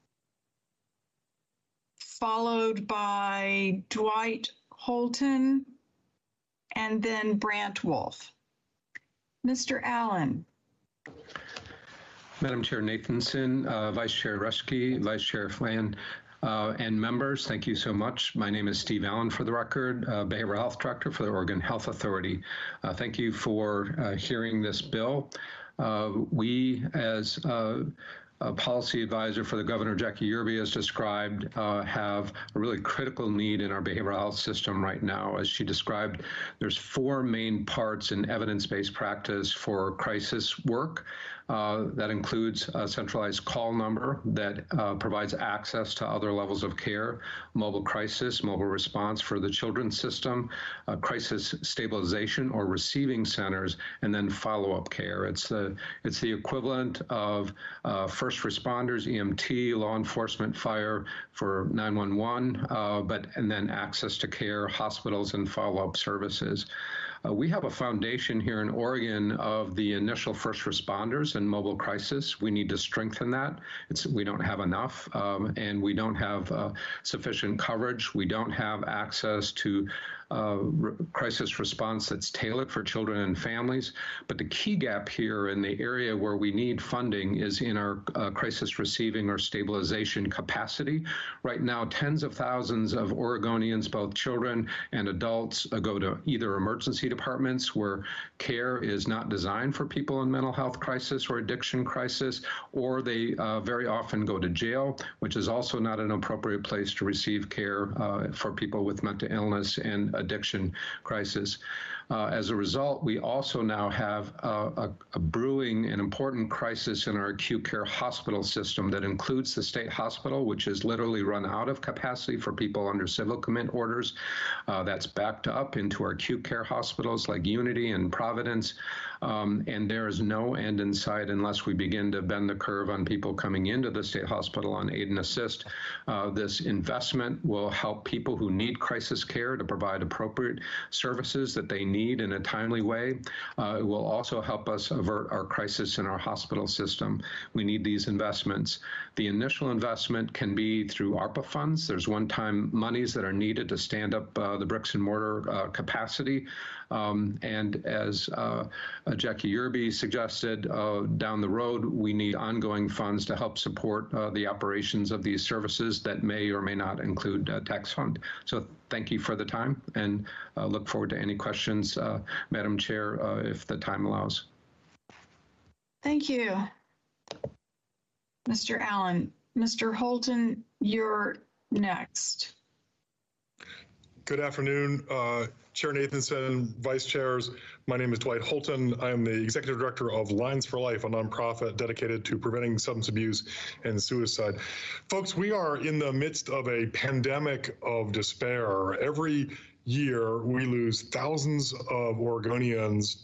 followed by Dwight Holton, and then Brant Wolf. Mister Allen. Madam Chair Nathanson, uh, Vice Chair Rushke, Vice Chair Flan, Uh, and members, thank you so much. My name is Steve Allen, for the record, uh, Behavioral Health Director for the Oregon Health Authority. Uh, thank you for uh, hearing this bill. Uh, we, as uh, a policy advisor for the Governor, Jackie Yerby, has described, uh, have a really critical need in our behavioral health system right now. As she described, there's four main parts in evidence-based practice for crisis work. Uh, that includes a centralized call number that uh, provides access to other levels of care, mobile crisis, mobile response for the children's system, uh, crisis stabilization or receiving centers, and then follow-up care. It's the, it's the equivalent of uh, first responders, E M T, law enforcement, fire for nine one one, uh, but and then access to care, hospitals, and follow-up services. Uh, we have a foundation here in Oregon of the initial first responders and mobile crisis. We need to strengthen that. It's, we don't have enough, um, and we don't have uh, sufficient coverage. We don't have access to uh, re- crisis response that's tailored for children and families. But the key gap here in the area where we need funding is in our uh, crisis receiving or stabilization capacity. Right now, tens of thousands of Oregonians, both children and adults, uh, go to either emergency departments where care is not designed for people in mental health crisis or addiction crisis, or they uh, very often go to jail, which is also not an appropriate place to receive care uh, for people with mental illness and addiction crisis. Uh, as a result, we also now have a, a, a brewing and important crisis in our acute care hospital system that includes the state hospital, which is literally run out of capacity for people under civil commit orders. Uh, that's backed up into our acute care hospitals like Unity and Providence. Um, and there is no end in sight unless we begin to bend the curve on people coming into the state hospital on aid and assist. Uh, this investment will help people who need crisis care to provide appropriate services that they need in a timely way. Uh, it will also help us avert our crisis in our hospital system. We need these investments. The initial investment can be through ARPA funds. There's one-time monies that are needed to stand up uh, the bricks and mortar uh, capacity. Um, and as uh, uh, Jackie Yerby suggested, uh, down the road, we need ongoing funds to help support uh, the operations of these services that may or may not include uh, tax fund. So thank you for the time, and uh, look forward to any questions, uh, Madam Chair, uh, if the time allows. Thank you, Mister Allen. Mister Holton, you're next. Good afternoon, uh, Chair Nathanson, Vice Chairs. My name is Dwight Holton. I am the Executive Director of Lines for Life, a nonprofit dedicated to preventing substance abuse and suicide. Folks, we are in the midst of a pandemic of despair. Every year, we lose thousands of Oregonians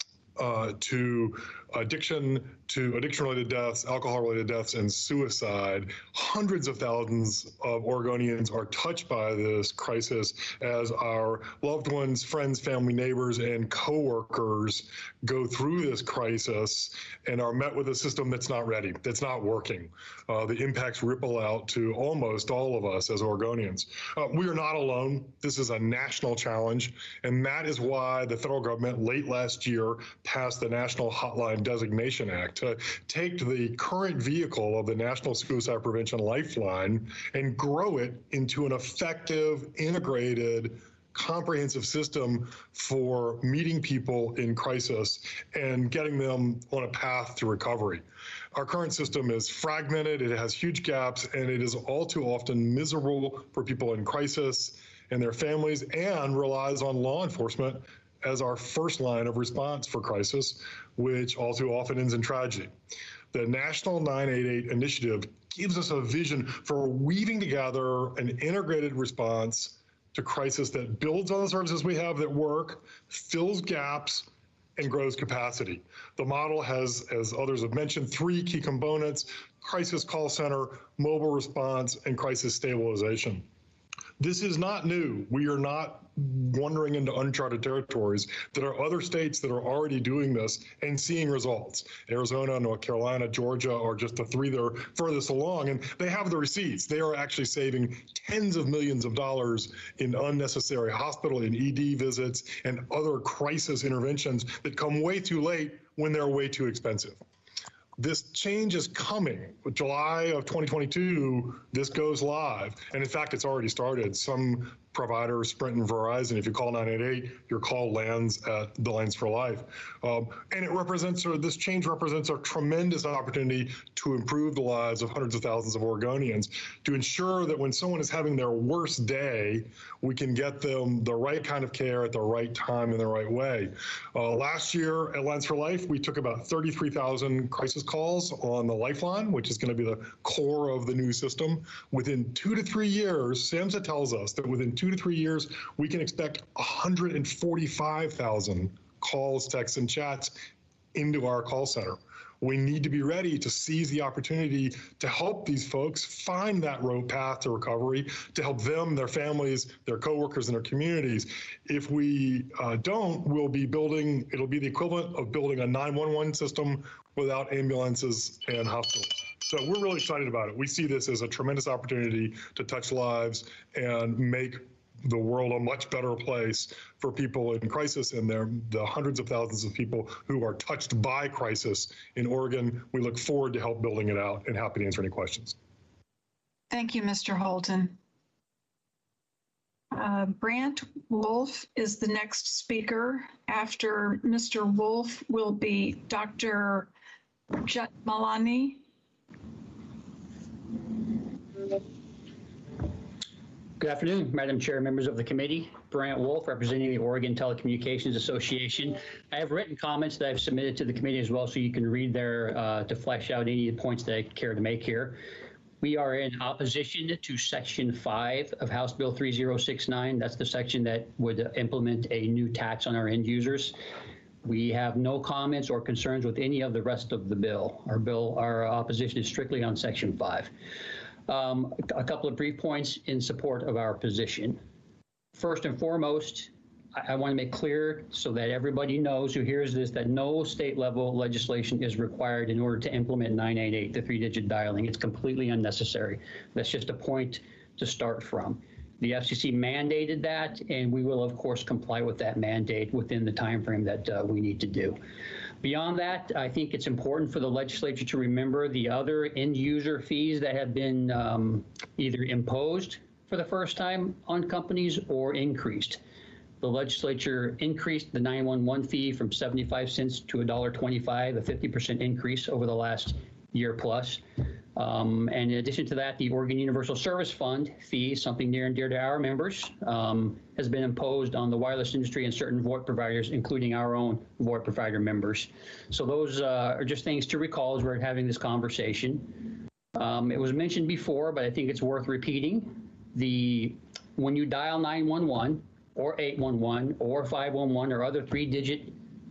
uh, to addiction, to addiction-related deaths, alcohol-related deaths, and suicide. Hundreds of thousands of Oregonians are touched by this crisis as our loved ones, friends, family, neighbors, and coworkers go through this crisis and are met with a system that's not ready, that's not working. Uh, the impacts ripple out to almost all of us as Oregonians. Uh, we are not alone. This is a national challenge, and that is why the federal government late last year passed the National Hotline Designation Act to take the current vehicle of the National Suicide Prevention Lifeline and grow it into an effective, integrated, comprehensive system for meeting people in crisis and getting them on a path to recovery. Our current system is fragmented, it has huge gaps, and it is all too often miserable for people in crisis and their families, and relies on law enforcement as our first line of response for crisis, which all too often ends in tragedy. The National nine eight eight initiative gives us a vision for weaving together an integrated response to crisis that builds on the services we have that work, fills gaps, and grows capacity. The model has, as others have mentioned, three key components: crisis call center, mobile response, and crisis stabilization. This is not new. We are not wandering into uncharted territories. There are other states that are already doing this and seeing results. Arizona, North Carolina, Georgia are just the three that are furthest along, and they have the receipts. They are actually saving tens of millions of dollars in unnecessary hospital and E D visits and other crisis interventions that come way too late when they're way too expensive. This change is coming. July of twenty twenty-two, this goes live. And in fact, it's already started. Some providers, Sprint and Verizon, if you call nine eight eight, your call lands at the Lines for Life. Um, and it represents, or this change represents a tremendous opportunity to improve the lives of hundreds of thousands of Oregonians, to ensure that when someone is having their worst day, we can get them the right kind of care at the right time in the right way. Uh, last year at Lines for Life, we took about thirty-three thousand crisis calls on the Lifeline, which is going to be the core of the new system. Within two to three years, SAMHSA tells us that within two to three years, we can expect one hundred forty-five thousand calls, texts, and chats into our call center. We need to be ready to seize the opportunity to help these folks find that road path to recovery, to help them, their families, their coworkers, and their communities. If we uh, don't, we'll be building, it'll be the equivalent of building a nine one one system without ambulances and hospitals. So we're really excited about it. We see this as a tremendous opportunity to touch lives and make the world a much better place for people in crisis and their, the hundreds of thousands of people who are touched by crisis in Oregon. We look forward to help building it out and happy to answer any questions. Thank you, Mister Holton. Uh, Brant Wolf is the next speaker. After Mister Wolf will be Doctor Jetmalani. Good afternoon, Madam Chair, members of the committee. Brant Wolf, representing the Oregon Telecommunications Association. I have written comments that I've submitted to the committee as well, so you can read there uh, to flesh out any of the points that I care to make here. We are in opposition to Section five of House Bill three zero six nine. That's the section that would implement a new tax on our end users. We have no comments or concerns with any of the rest of the bill. Our bill, our opposition is strictly on Section five. Um, a couple of brief points in support of our position. First and foremost, I, I want to make clear so that everybody knows who hears this that no state level legislation is required in order to implement nine eight eight, the three-digit dialing. It's completely unnecessary. That's just a point to start from. The F C C mandated that, and we will, of course, comply with that mandate within the time frame that uh, we need to do. Beyond that, I think it's important for the legislature to remember the other end user fees that have been um, either imposed for the first time on companies or increased. The legislature increased the nine one one fee from seventy-five cents to one dollar twenty-five, a fifty percent increase over the last year plus. Um, and in addition to that, the Oregon Universal Service Fund fee, something near and dear to our members, um, has been imposed on the wireless industry and certain VoIP providers, including our own VoIP provider members. So those uh, are just things to recall as we're having this conversation. Um, it was mentioned before, but I think it's worth repeating. The when you dial nine one one or eight one one or five one one or other three-digit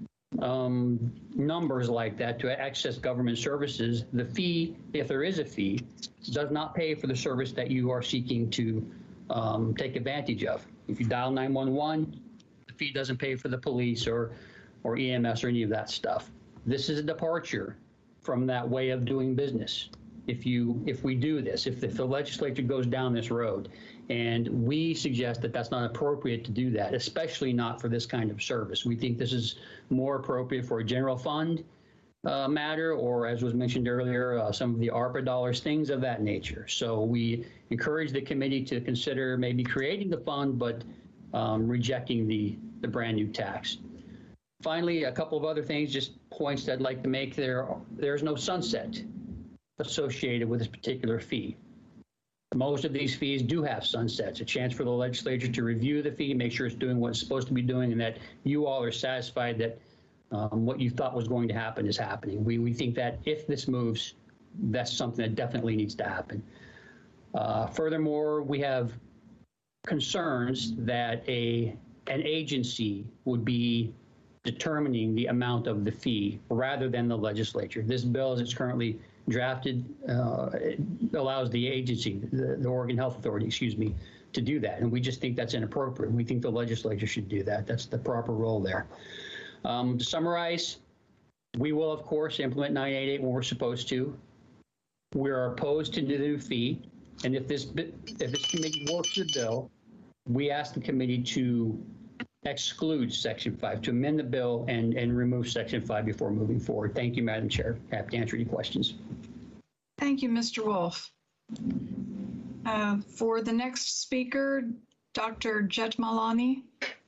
um, numbers like that to access government services, the fee, if there is a fee, does not pay for the service that you are seeking to um, take advantage of. If you dial nine one one, the fee doesn't pay for the police or, or E M S or any of that stuff. This is a departure from that way of doing business. If you, if we do this, if the, if the legislature goes down this road, and we suggest that that's not appropriate to do that, especially not for this kind of service. We think this is more appropriate for a general fund uh, matter, or as was mentioned earlier, uh, some of the ARPA dollars, things of that nature. So we encourage the committee to consider maybe creating the fund, but um, rejecting the, the brand new tax. Finally, a couple of other things, just points that I'd like to make. There, there's no sunset associated with this particular fee. Most of these fees do have sunsets, a chance for the legislature to review the fee, make sure it's doing what it's supposed to be doing, and that you all are satisfied that um, what you thought was going to happen is happening. We, we think that if this moves, that's something that definitely needs to happen. Uh, furthermore, we have concerns that a an agency would be determining the amount of the fee rather than the legislature. This bill, as it's currently drafted, uh, it allows the agency, the, the Oregon Health Authority, excuse me, to do that. And we just think that's inappropriate. We think the legislature should do that. That's the proper role there. Um, to summarize, we will, of course, implement nine eight eight when we're supposed to. We are opposed to the new fee. And if this, if this committee works the bill, we ask the committee to exclude Section five, to amend the bill and, and remove Section five before moving forward. Thank you, Madam Chair. Happy to answer any questions. Thank you, Mister Wolf. Uh, for the next speaker, Doctor Jetmalani.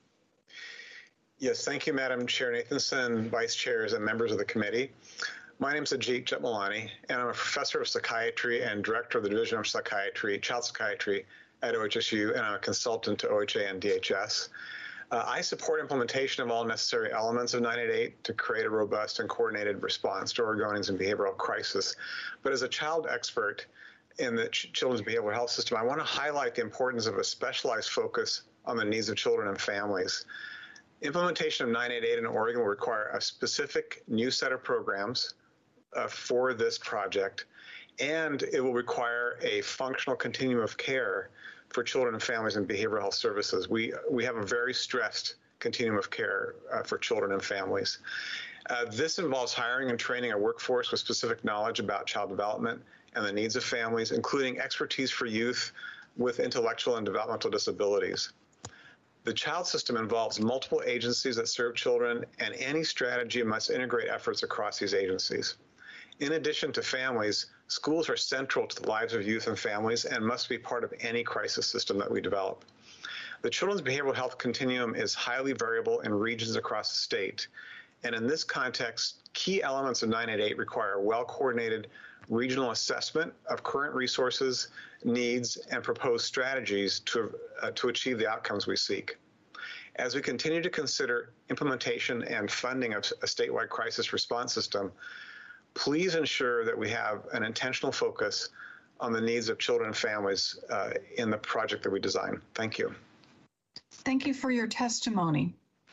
Yes, thank you, Madam Chair Nathanson, Vice Chairs, and members of the committee. My name is Ajit Jetmalani, and I'm a professor of psychiatry and director of the Division of Psychiatry, Child Psychiatry at O H S U, and I'm a consultant to O H A and D H S. Uh, I support implementation of all necessary elements of nine eight eight to create a robust and coordinated response to Oregonians in behavioral crisis. But as a child expert in the ch children's behavioral health system, I want to highlight the importance of a specialized focus on the needs of children and families. Implementation of nine eight eight in Oregon will require a specific new set of programs uh, for this project, and it will require a functional continuum of care for children and families in behavioral health services. We, we have a very stressed continuum of care uh, for children and families. Uh, this involves hiring and training a workforce with specific knowledge about child development and the needs of families, including expertise for youth with intellectual and developmental disabilities. The child system involves multiple agencies that serve children, and any strategy must integrate efforts across these agencies. In addition to families, schools are central to the lives of youth and families and must be part of any crisis system that we develop. The children's behavioral health continuum is highly variable in regions across the state, And in this context, key elements of nine eight eight require well-coordinated regional assessment of current resources, needs, and proposed strategies to, uh, to achieve the outcomes we seek. As we continue to consider implementation and funding of a statewide crisis response system, please ensure that we have an intentional focus on the needs of children and families uh, in the project that we design. Thank you. Thank you for your testimony.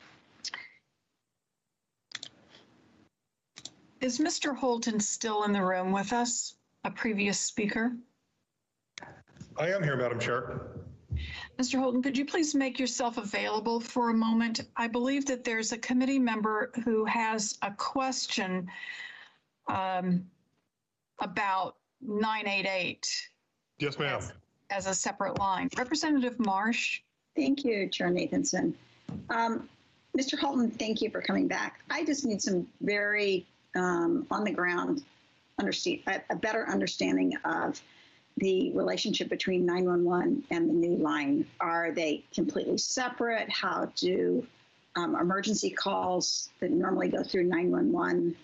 Is Mister Holton still in the room with us, a previous speaker? I am here, Madam Chair. Mister Holton, could you please make yourself available for a moment? I believe that there's a committee member who has a question um, about nine eight eight. Yes, ma'am. As, as a separate line. Representative Marsh. Thank you, Chair Nathanson. Um, Mister Holton, thank you for coming back. I just need some very um, on the ground, understand, a, a better understanding of the relationship between nine one one and the new line. Are they completely separate? How do um, emergency calls that normally go through nine one one,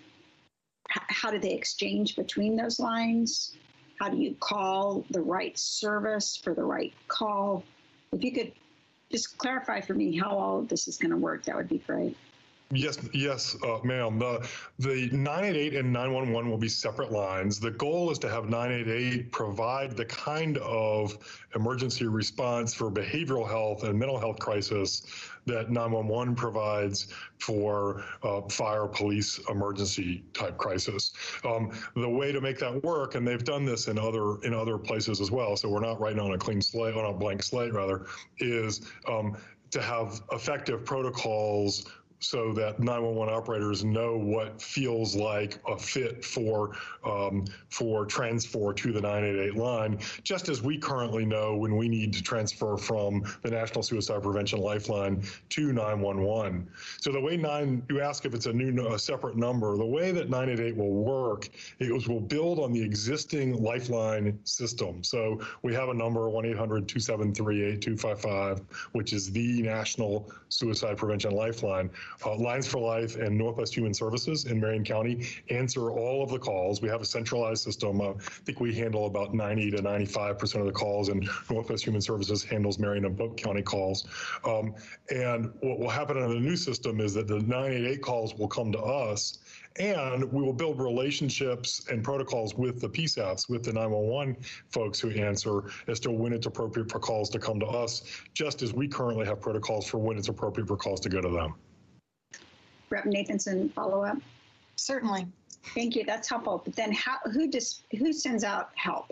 h- how do they exchange between those lines? How do you call the right service for the right call? If you could just clarify for me how all of this is going to work, that would be great. Yes, yes, uh, ma'am. The, the nine eight eight and nine one one will be separate lines. The goal is to have nine eight eight provide the kind of emergency response for behavioral health and mental health crisis that nine one one provides for uh, fire, police, emergency type crisis. Um, the way to make that work, and they've done this in other in other places as well, so we're not writing on a clean slate, on a blank slate rather, is um, to have effective protocols so that nine one one operators know what feels like a fit for um, for transfer to the nine eight eight line, just as we currently know when we need to transfer from the National Suicide Prevention Lifeline to nine one one. So the way nine, you ask if it's a new, a separate number, the way that nine eight eight will work, it was will build on the existing Lifeline system. So we have a number, one eight hundred two seven three eight two five five, which is the National Suicide Prevention Lifeline. Uh, Lines for Life and Northwest Human Services in Marion County answer all of the calls. We have a centralized system. Uh, I think we handle about ninety to ninety-five percent of the calls, and Northwest Human Services handles Marion and Polk County calls. Um, and what will happen in the new system is that the nine eight eight calls will come to us, and we will build relationships and protocols with the P SAPs, with the nine one one folks who answer as to when it's appropriate for calls to come to us, just as we currently have protocols for when it's appropriate for calls to go to them. Representative Nathanson, follow up? Certainly. Thank you. That's helpful. But then how, who dis, who sends out help?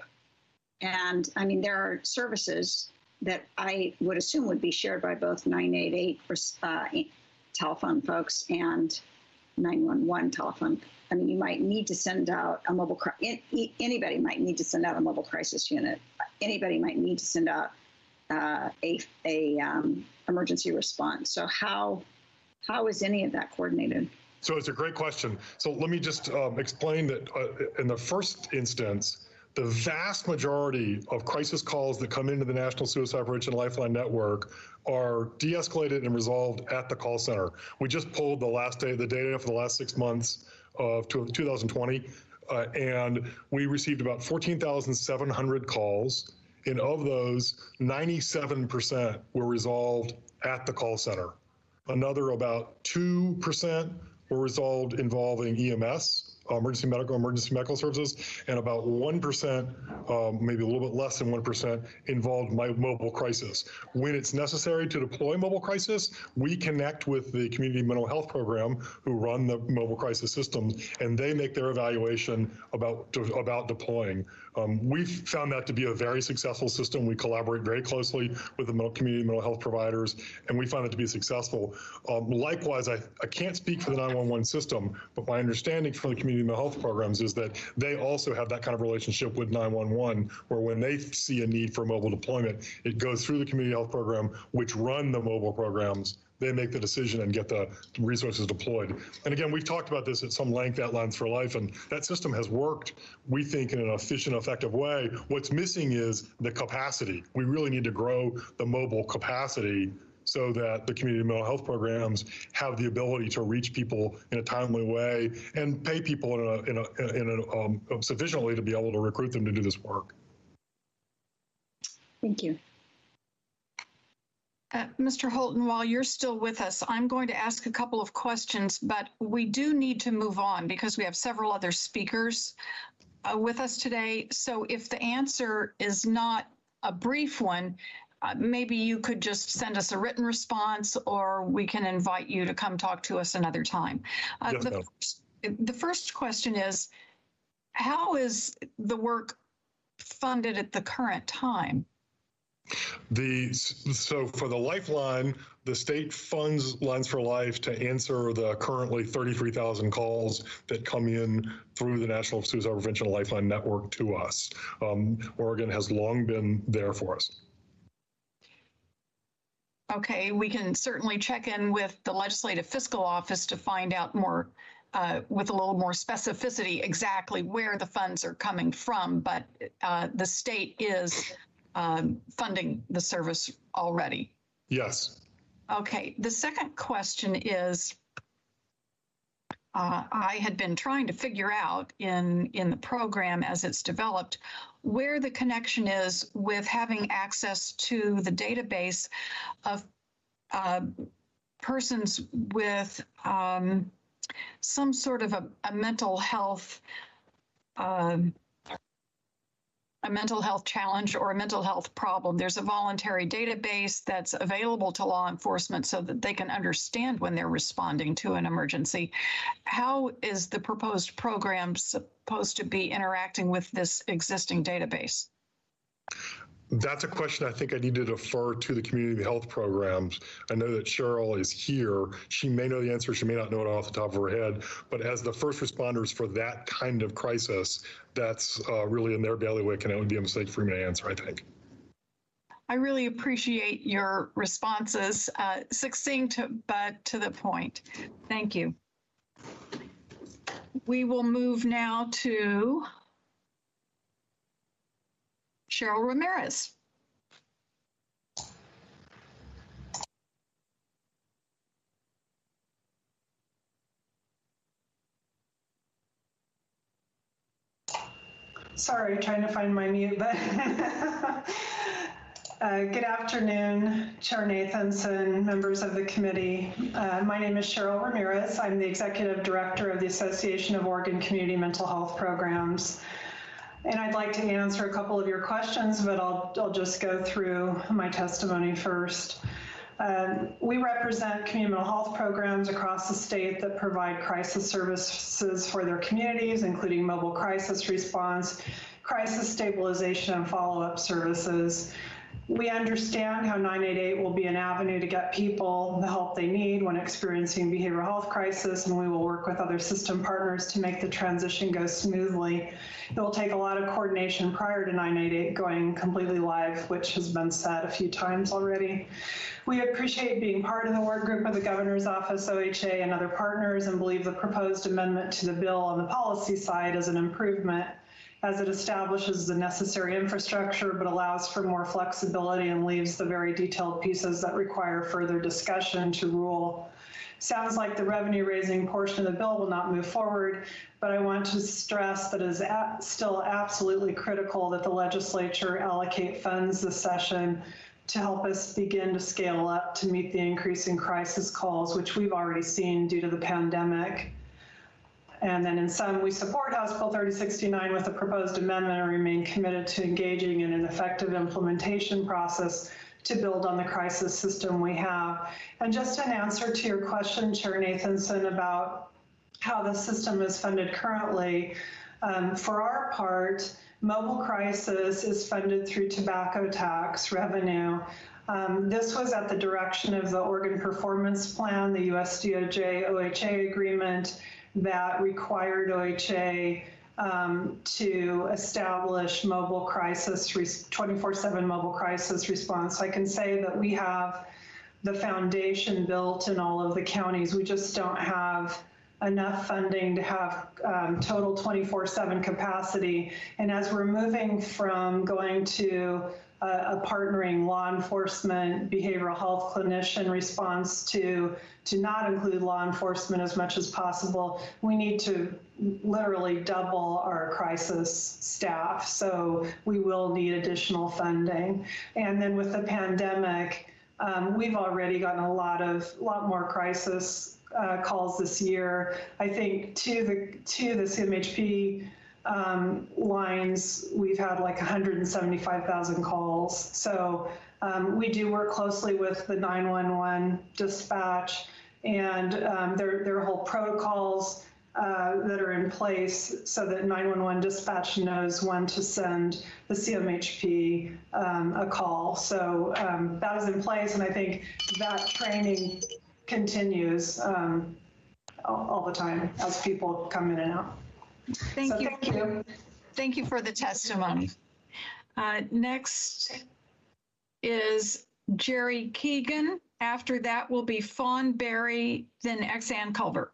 And I mean, there are services that I would assume would be shared by both nine eight eight uh, telephone folks and nine one one telephone. I mean, you might need to send out a mobile, anybody might need to send out a mobile crisis unit. Anybody might need to send out uh, a, a um, emergency response. So how, How is any of that coordinated? So it's a great question. So let me just um, explain that uh, in the first instance, the vast majority of crisis calls that come into the National Suicide Prevention Lifeline Network are de-escalated and resolved at the call center. We just pulled the last day, the data for the last six months of two thousand twenty, uh, and we received about fourteen thousand seven hundred calls. And of those, ninety-seven percent were resolved at the call center. Another about two percent were resolved involving E M S, emergency medical, emergency medical services, and about one percent, um, maybe a little bit less than one percent, involved my mobile crisis. When it's necessary to deploy mobile crisis, we connect with the community mental health program who run the mobile crisis systems, and they make their evaluation about, about deploying. Um, we've found that to be a very successful system. We collaborate very closely with the mental, community mental health providers, and we find it to be successful. Um, likewise, I, I can't speak for the nine one one system, but my understanding from the community mental health programs is that they also have that kind of relationship with nine one one, where when they see a need for mobile deployment, it goes through the community health program, which run the mobile programs. They make the decision and get the resources deployed. And again, we've talked about this at some length at Lines for Life, and that system has worked, we think, in an efficient, effective way. What's missing is the capacity. We really need to grow the mobile capacity so that the community mental health programs have the ability to reach people in a timely way and pay people in a, in a, in a um, sufficiently to be able to recruit them to do this work. Thank you. Uh, Mister Holton, while you're still with us, I'm going to ask a couple of questions, but we do need to move on because we have several other speakers uh, with us today. So if the answer is not a brief one, uh, maybe you could just send us a written response, or we can invite you to come talk to us another time. Uh, yes, the, first, the first question is, how is the work funded at the current time? The so for the Lifeline, the state funds Lines for Life to answer the currently thirty-three thousand calls that come in through the National Suicide Prevention Lifeline Network to us. Um, Oregon has long been there for us. Okay, we can certainly check in with the Legislative Fiscal Office to find out more uh, with a little more specificity exactly where the funds are coming from, but uh, the state is Um, funding the service already. Yes. Okay. The second question is, uh, I had been trying to figure out in, in the program as it's developed where the connection is with having access to the database of uh, persons with um, some sort of a, a mental health um, a mental health challenge or a mental health problem. There's a voluntary database that's available to law enforcement so that they can understand when they're responding to an emergency. How is the proposed program supposed to be interacting with this existing database? That's a question I think I need to defer to the community health programs. I know that Cheryl is here. She may know the answer. She may not know it off the top of her head. But as the first responders for that kind of crisis, that's uh, really in their bailiwick, and it would be a mistake for me to answer, I think. I really appreciate your responses, uh, succinct but to the point. Thank you. We will move now to Cheryl Ramirez. Sorry, trying to find my mute button. uh, good afternoon, Chair Nathanson, members of the committee. Uh, my name is Cheryl Ramirez. I'm the Executive Director of the Association of Oregon Community Mental Health Programs. And I'd like to answer a couple of your questions, but I'll, I'll just go through my testimony first. Um, we represent community mental health programs across the state that provide crisis services for their communities, including mobile crisis response, crisis stabilization, and follow-up services. We understand how nine eight eight will be an avenue to get people the help they need when experiencing behavioral health crisis, and we will work with other system partners to make the transition go smoothly. It will take a lot of coordination prior to nine eight eight going completely live, which has been said a few times already. We appreciate being part of the work group of the Governor's Office, O H A, and other partners, and believe the proposed amendment to the bill on the policy side is an improvement, as it establishes the necessary infrastructure but allows for more flexibility and leaves the very detailed pieces that require further discussion to rule. Sounds like the revenue-raising portion of the bill will not move forward, but I want to stress that it is a- still absolutely critical that the legislature allocate funds this session to help us begin to scale up to meet the increasing crisis calls, which we've already seen due to the pandemic. And then in sum, we support House Bill thirty sixty-nine with the proposed amendment and remain committed to engaging in an effective implementation process to build on the crisis system we have. And just an answer to your question, Chair Nathanson, about how the system is funded currently, um, for our part, mobile crisis is funded through tobacco tax revenue. Um, this was at the direction of the Oregon Performance Plan, the U S D O J O H A agreement that required O H A um, to establish mobile crisis, twenty-four seven mobile crisis response. I can say that we have the foundation built in all of the counties. We just don't have enough funding to have um, total twenty-four seven capacity. And as we're moving from going to a partnering law enforcement, behavioral health clinician response to, to not include law enforcement as much as possible. We need to literally double our crisis staff. So we will need additional funding. And then with the pandemic, um, we've already gotten a lot of, lot more crisis uh, calls this year. I think to the, to the C M H P Um, lines, we've had like one hundred seventy-five thousand calls. So um, we do work closely with the nine one one dispatch, and um, there, there are whole protocols uh, that are in place so that nine one one dispatch knows when to send the C M H P um, a call. So um, that is in place, and I think that training continues um, all, all the time as people come in and out. Thank So you. Thank you. Thank you for the testimony. Uh, next is Jerry Keegan. After that will be Fawn Berry, then Exanne Culver.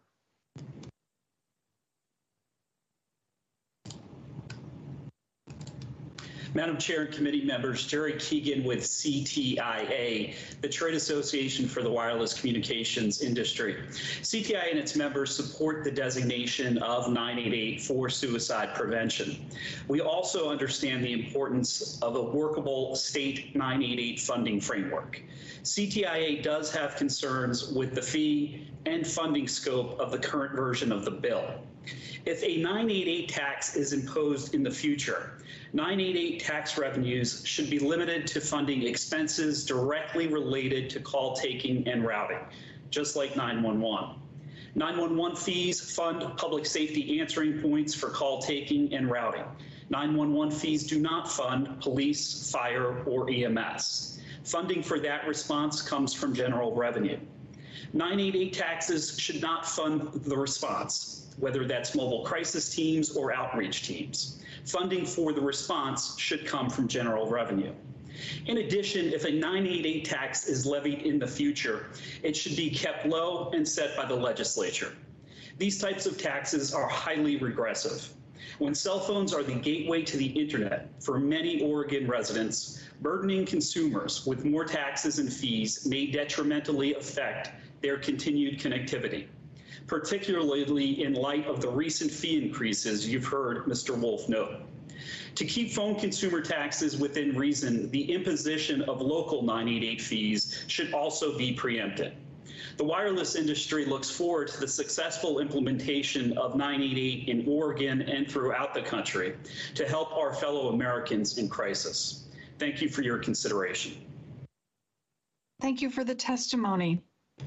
Madam Chair and committee members, Jerry Keegan with C T I A, the Trade Association for the Wireless Communications Industry. C T I A and its members support the designation of nine eight eight for suicide prevention. We also understand the importance of a workable state nine eight eight funding framework. C T I A does have concerns with the fee and funding scope of the current version of the bill. If a nine eight eight tax is imposed in the future, nine eight eight tax revenues should be limited to funding expenses directly related to call taking and routing, just like nine one one. nine one one fees fund public safety answering points for call taking and routing. nine one one fees do not fund police, fire, or E M S. Funding for that response comes from general revenue. nine eight eight taxes should not fund the response, whether that's mobile crisis teams or outreach teams. Funding for the response should come from general revenue. In addition, if a nine eight eight tax is levied in the future, it should be kept low and set by the legislature. These types of taxes are highly regressive. When cell phones are the gateway to the internet for many Oregon residents, burdening consumers with more taxes and fees may detrimentally affect their continued connectivity, particularly in light of the recent fee increases you've heard Mister Wolf note. To keep phone consumer taxes within reason, the imposition of local nine eight eight fees should also be preempted. The wireless industry looks forward to the successful implementation of nine eight eight in Oregon and throughout the country to help our fellow Americans in crisis. Thank you for your consideration. Thank you for the testimony.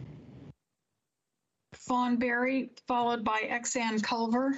Fawn Berry, followed by Exanne Culver.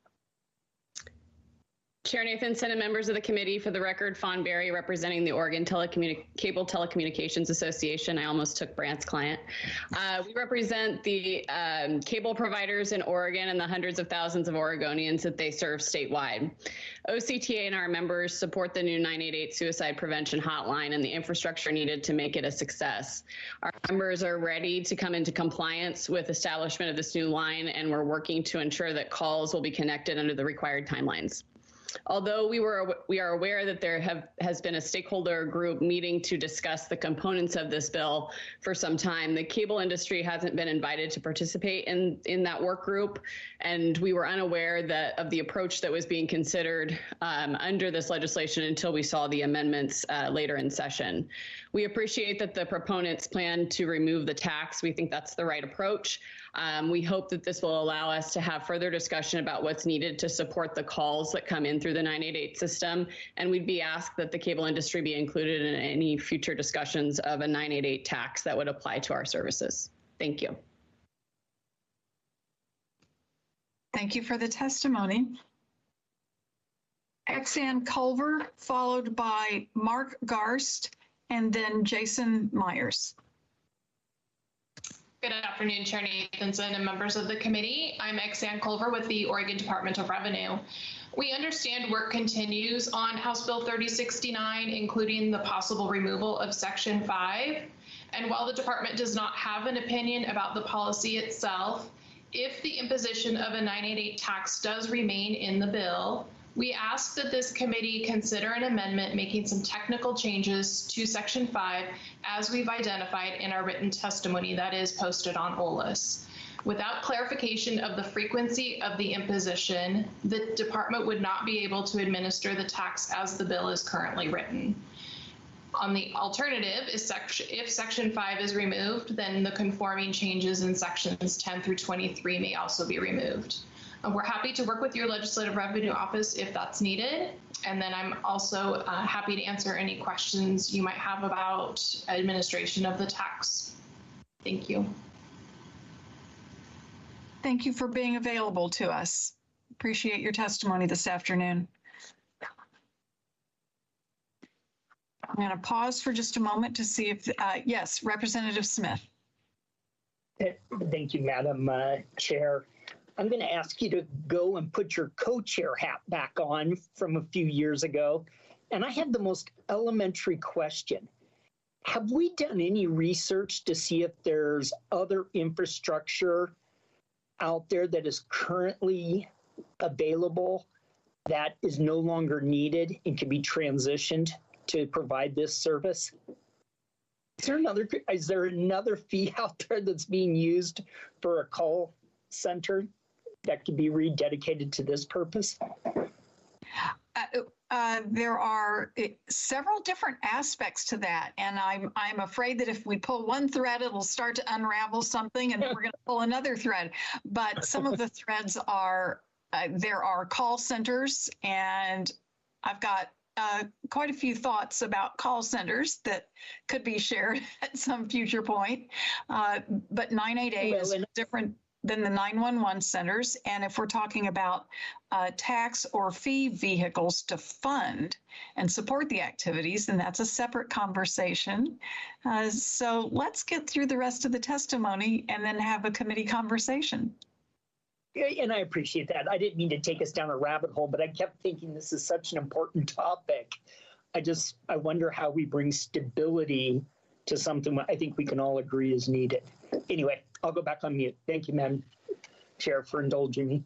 Chair Nathanson and members of the committee, for the record, Fawn Berry representing the Oregon Telecommuni- Cable Telecommunications Association. I almost took Brant's client. Uh, we represent the um, cable providers in Oregon and the hundreds of thousands of Oregonians that they serve statewide. O C T A and our members support the new nine eight eight suicide prevention hotline and the infrastructure needed to make it a success. Our members are ready to come into compliance with establishment of this new line, and we're working to ensure that calls will be connected under the required timelines. Although we were we are aware that there have has been a stakeholder group meeting to discuss the components of this bill for some time, the cable industry hasn't been invited to participate in in that work group, and we were unaware that of the approach that was being considered um, under this legislation until we saw the amendments uh, later in session. We appreciate that the proponents plan to remove the tax. We think that's the right approach. Um, we hope that this will allow us to have further discussion about what's needed to support the calls that come in through the nine eight eight system. And we'd be asked that the cable industry be included in any future discussions of a nine eight eight tax that would apply to our services. Thank you. Thank you for the testimony. Exanne Culver, followed by Mark Garst, and then Jason Myers. Good afternoon, Chair Nathanson and members of the committee. I'm Exanne Culver with the Oregon Department of Revenue. We understand work continues on House Bill thirty sixty-nine, including the possible removal of Section five. And while the department does not have an opinion about the policy itself, if the imposition of a nine eight eight tax does remain in the bill, We ask that this committee consider an amendment making some technical changes to Section five as we've identified in our written testimony that is posted on O L A S. Without clarification of the frequency of the imposition, the department would not be able to administer the tax as the bill is currently written. On the alternative, is section, if Section five is removed, then the conforming changes in Sections ten through twenty-three may also be removed. Uh, we're happy to work with your Legislative Revenue Office if that's needed. And then I'm also uh, happy to answer any questions you might have about administration of the tax. Thank you. Thank you for being available to us. Appreciate your testimony this afternoon. I'm going to pause for just a moment to see if, uh, yes, Representative Smith. Thank you, Madam uh, Chair. I'm going to ask you to go and put your co-chair hat back on from a few years ago. And I have the most elementary question. Have we done any research to see if there's other infrastructure out there that is currently available that is no longer needed and can be transitioned to provide this service? Is there another, is there another fee out there that's being used for a call center that could be rededicated to this purpose? Uh, uh, there are uh, several different aspects to that, and I'm I'm afraid that if we pull one thread, it'll start to unravel something, and we're going to pull another thread. But some of the threads are uh, there are call centers, and I've got uh, quite a few thoughts about call centers that could be shared at some future point. Uh, but nine eight eight well, is different than the nine one one centers. And if we're talking about uh, tax or fee vehicles to fund and support the activities, then that's a separate conversation. Uh, so let's get through the rest of the testimony and then have a committee conversation. And I appreciate that. I didn't mean to take us down a rabbit hole, but I kept thinking this is such an important topic. I just, I wonder how we bring stability to something I think we can all agree is needed. Anyway, I'll go back on mute. Thank you, Madam Chair, for indulging me.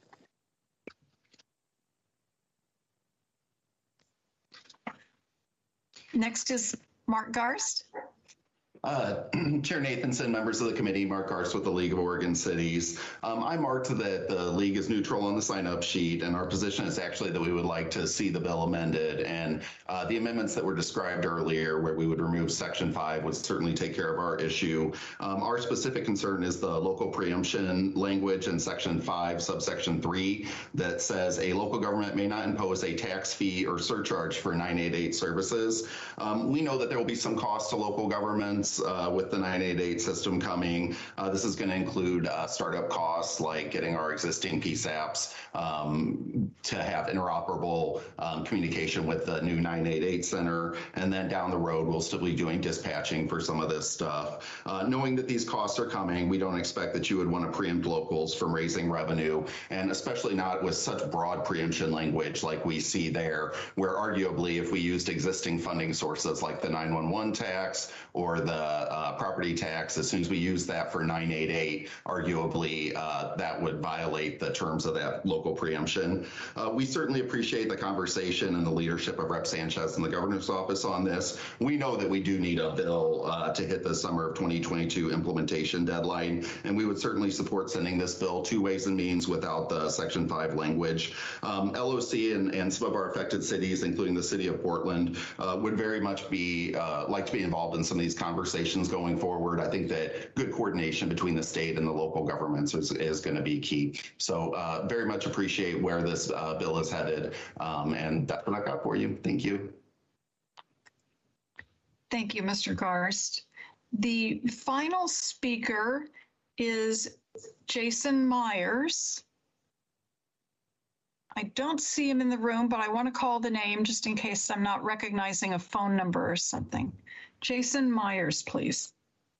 Next is Mark Garst. Uh, Chair Nathanson, members of the committee, Mark Garst with the League of Oregon Cities. Um, I marked that the League is neutral on the sign-up sheet, and our position is actually that we would like to see the bill amended. And uh, the amendments that were described earlier, where we would remove Section five, would certainly take care of our issue. Um, our specific concern is the local preemption language in Section five, subsection three, that says a local government may not impose a tax fee or surcharge for nine eight eight services. Um, we know that there will be some costs to local governments Uh, with the nine eight eight system coming. Uh, this is going to include uh, startup costs like getting our existing P SAPs um, to have interoperable um, communication with the new nine eight eight center. And then down the road, we'll still be doing dispatching for some of this stuff. Uh, knowing that these costs are coming, we don't expect that you would want to preempt locals from raising revenue, and especially not with such broad preemption language like we see there, where arguably if we used existing funding sources like the nine one one tax or the uh, property tax, as soon as we use that for nine eight eight, arguably uh, that would violate the terms of that local preemption. Uh, we certainly appreciate the conversation and the leadership of Rep Sanchez and the governor's office on this. We know that we do need a bill uh, to hit the summer of twenty twenty-two implementation deadline, and we would certainly support sending this bill to Ways and Means without the Section five language. Um, L O C and, and some of our affected cities, including the city of Portland, uh, would very much be uh, like to be involved in some of these conversations going forward. I think that good coordination between the state and the local governments is, is going to be key. So uh, very much appreciate where this uh, bill is headed. Um, and that's what I got for you. Thank you. Thank you, Mister Garst. The final speaker is Jason Myers. I don't see him in the room, but I want to call the name just in case I'm not recognizing a phone number or something. Jason Myers, please.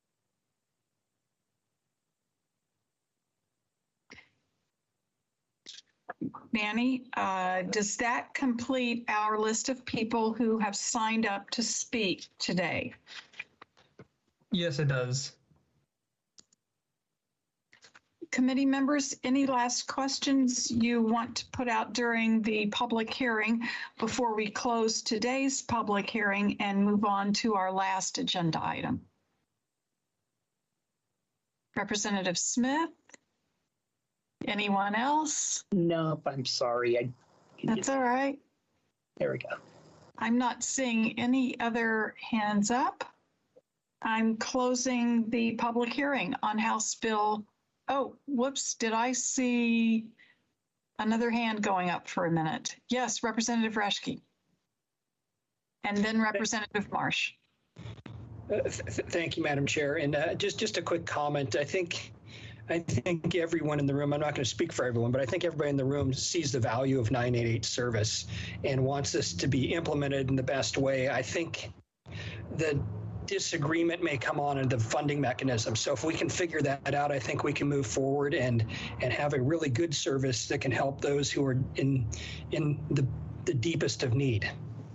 Manny, uh, does that complete our list of people who have signed up to speak today? Yes, it does. committee members, any last questions you want to put out during the public hearing before we close today's public hearing and move on to our last agenda item? Representative Smith? Anyone else? Nope, I'm sorry. I, That's all right. There we go. I'm not seeing any other hands up. I'm closing the public hearing on House Bill. Oh, whoops, did I see another hand going up for a minute? Yes, Representative Reschke. And then Representative Marsh. Uh, th th thank you, Madam Chair. And uh, just just a quick comment. I think I think everyone in the room, I'm not going to speak for everyone, but I think everybody in the room sees the value of nine eight eight service and wants this to be implemented in the best way. I think the disagreement may come on in the funding mechanism. So if we can figure that out, I think we can move forward and and have a really good service that can help those who are in in the, the deepest of need.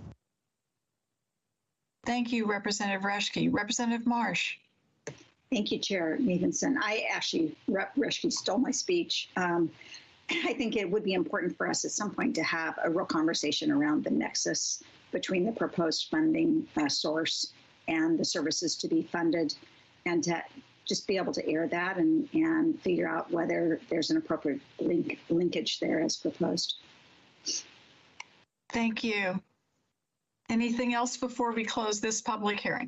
Thank you, Representative Reschke. Representative Marsh. Thank you, Chair Nathanson. I actually, Rep Reschke stole my speech. Um, I think it would be important for us at some point to have a real conversation around the nexus between the proposed funding uh, source and the services to be funded, and to just be able to air that and, and figure out whether there's an appropriate link, linkage there as proposed. Thank you. Anything else before we close this public hearing?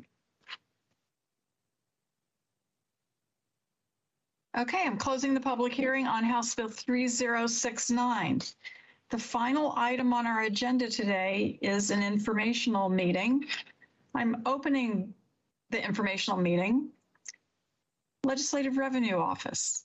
Okay, I'm closing the public hearing on House Bill three zero six nine. The final item on our agenda today is an informational meeting. I'm opening the informational meeting. Legislative Revenue Office.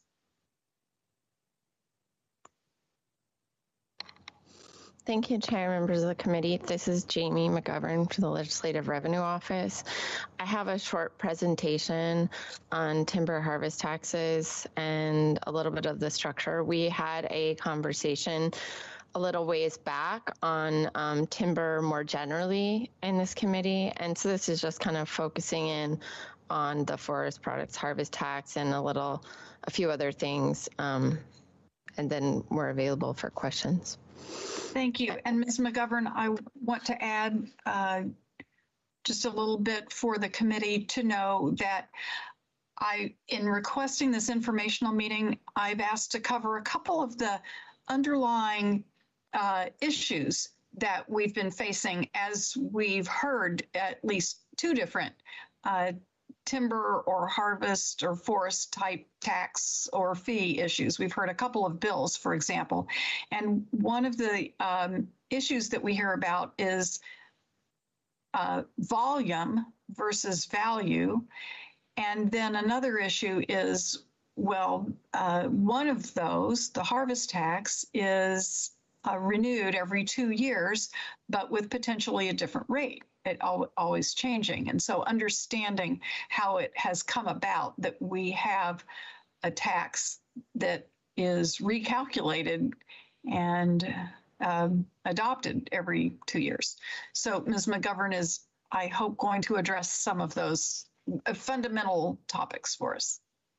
Thank you, Chair, members of the committee. This is Jamie McGovern for the Legislative Revenue Office. I have a short presentation on timber harvest taxes and a little bit of the structure. We had a conversation a little ways back on um, timber more generally in this committee, and so this is just kind of focusing in on the forest products harvest tax and a little, a few other things, um, and then we're available for questions. Thank you. And Miz McGovern, I want to add uh, just a little bit for the committee to know that I, in requesting this informational meeting, I've asked to cover a couple of the underlying uh, issues that we've been facing, as we've heard at least two different uh, timber or harvest or forest type tax or fee issues. We've heard a couple of bills, for example, and one of the um, issues that we hear about is uh, volume versus value. And then another issue is, well, uh, one of those, the harvest tax, is uh, renewed every two years, but with potentially a different rate. It al always changing. And so understanding how it has come about that we have a tax that is recalculated and um, adopted every two years. So Miz McGovern is, I hope, going to address some of those uh, fundamental topics for us.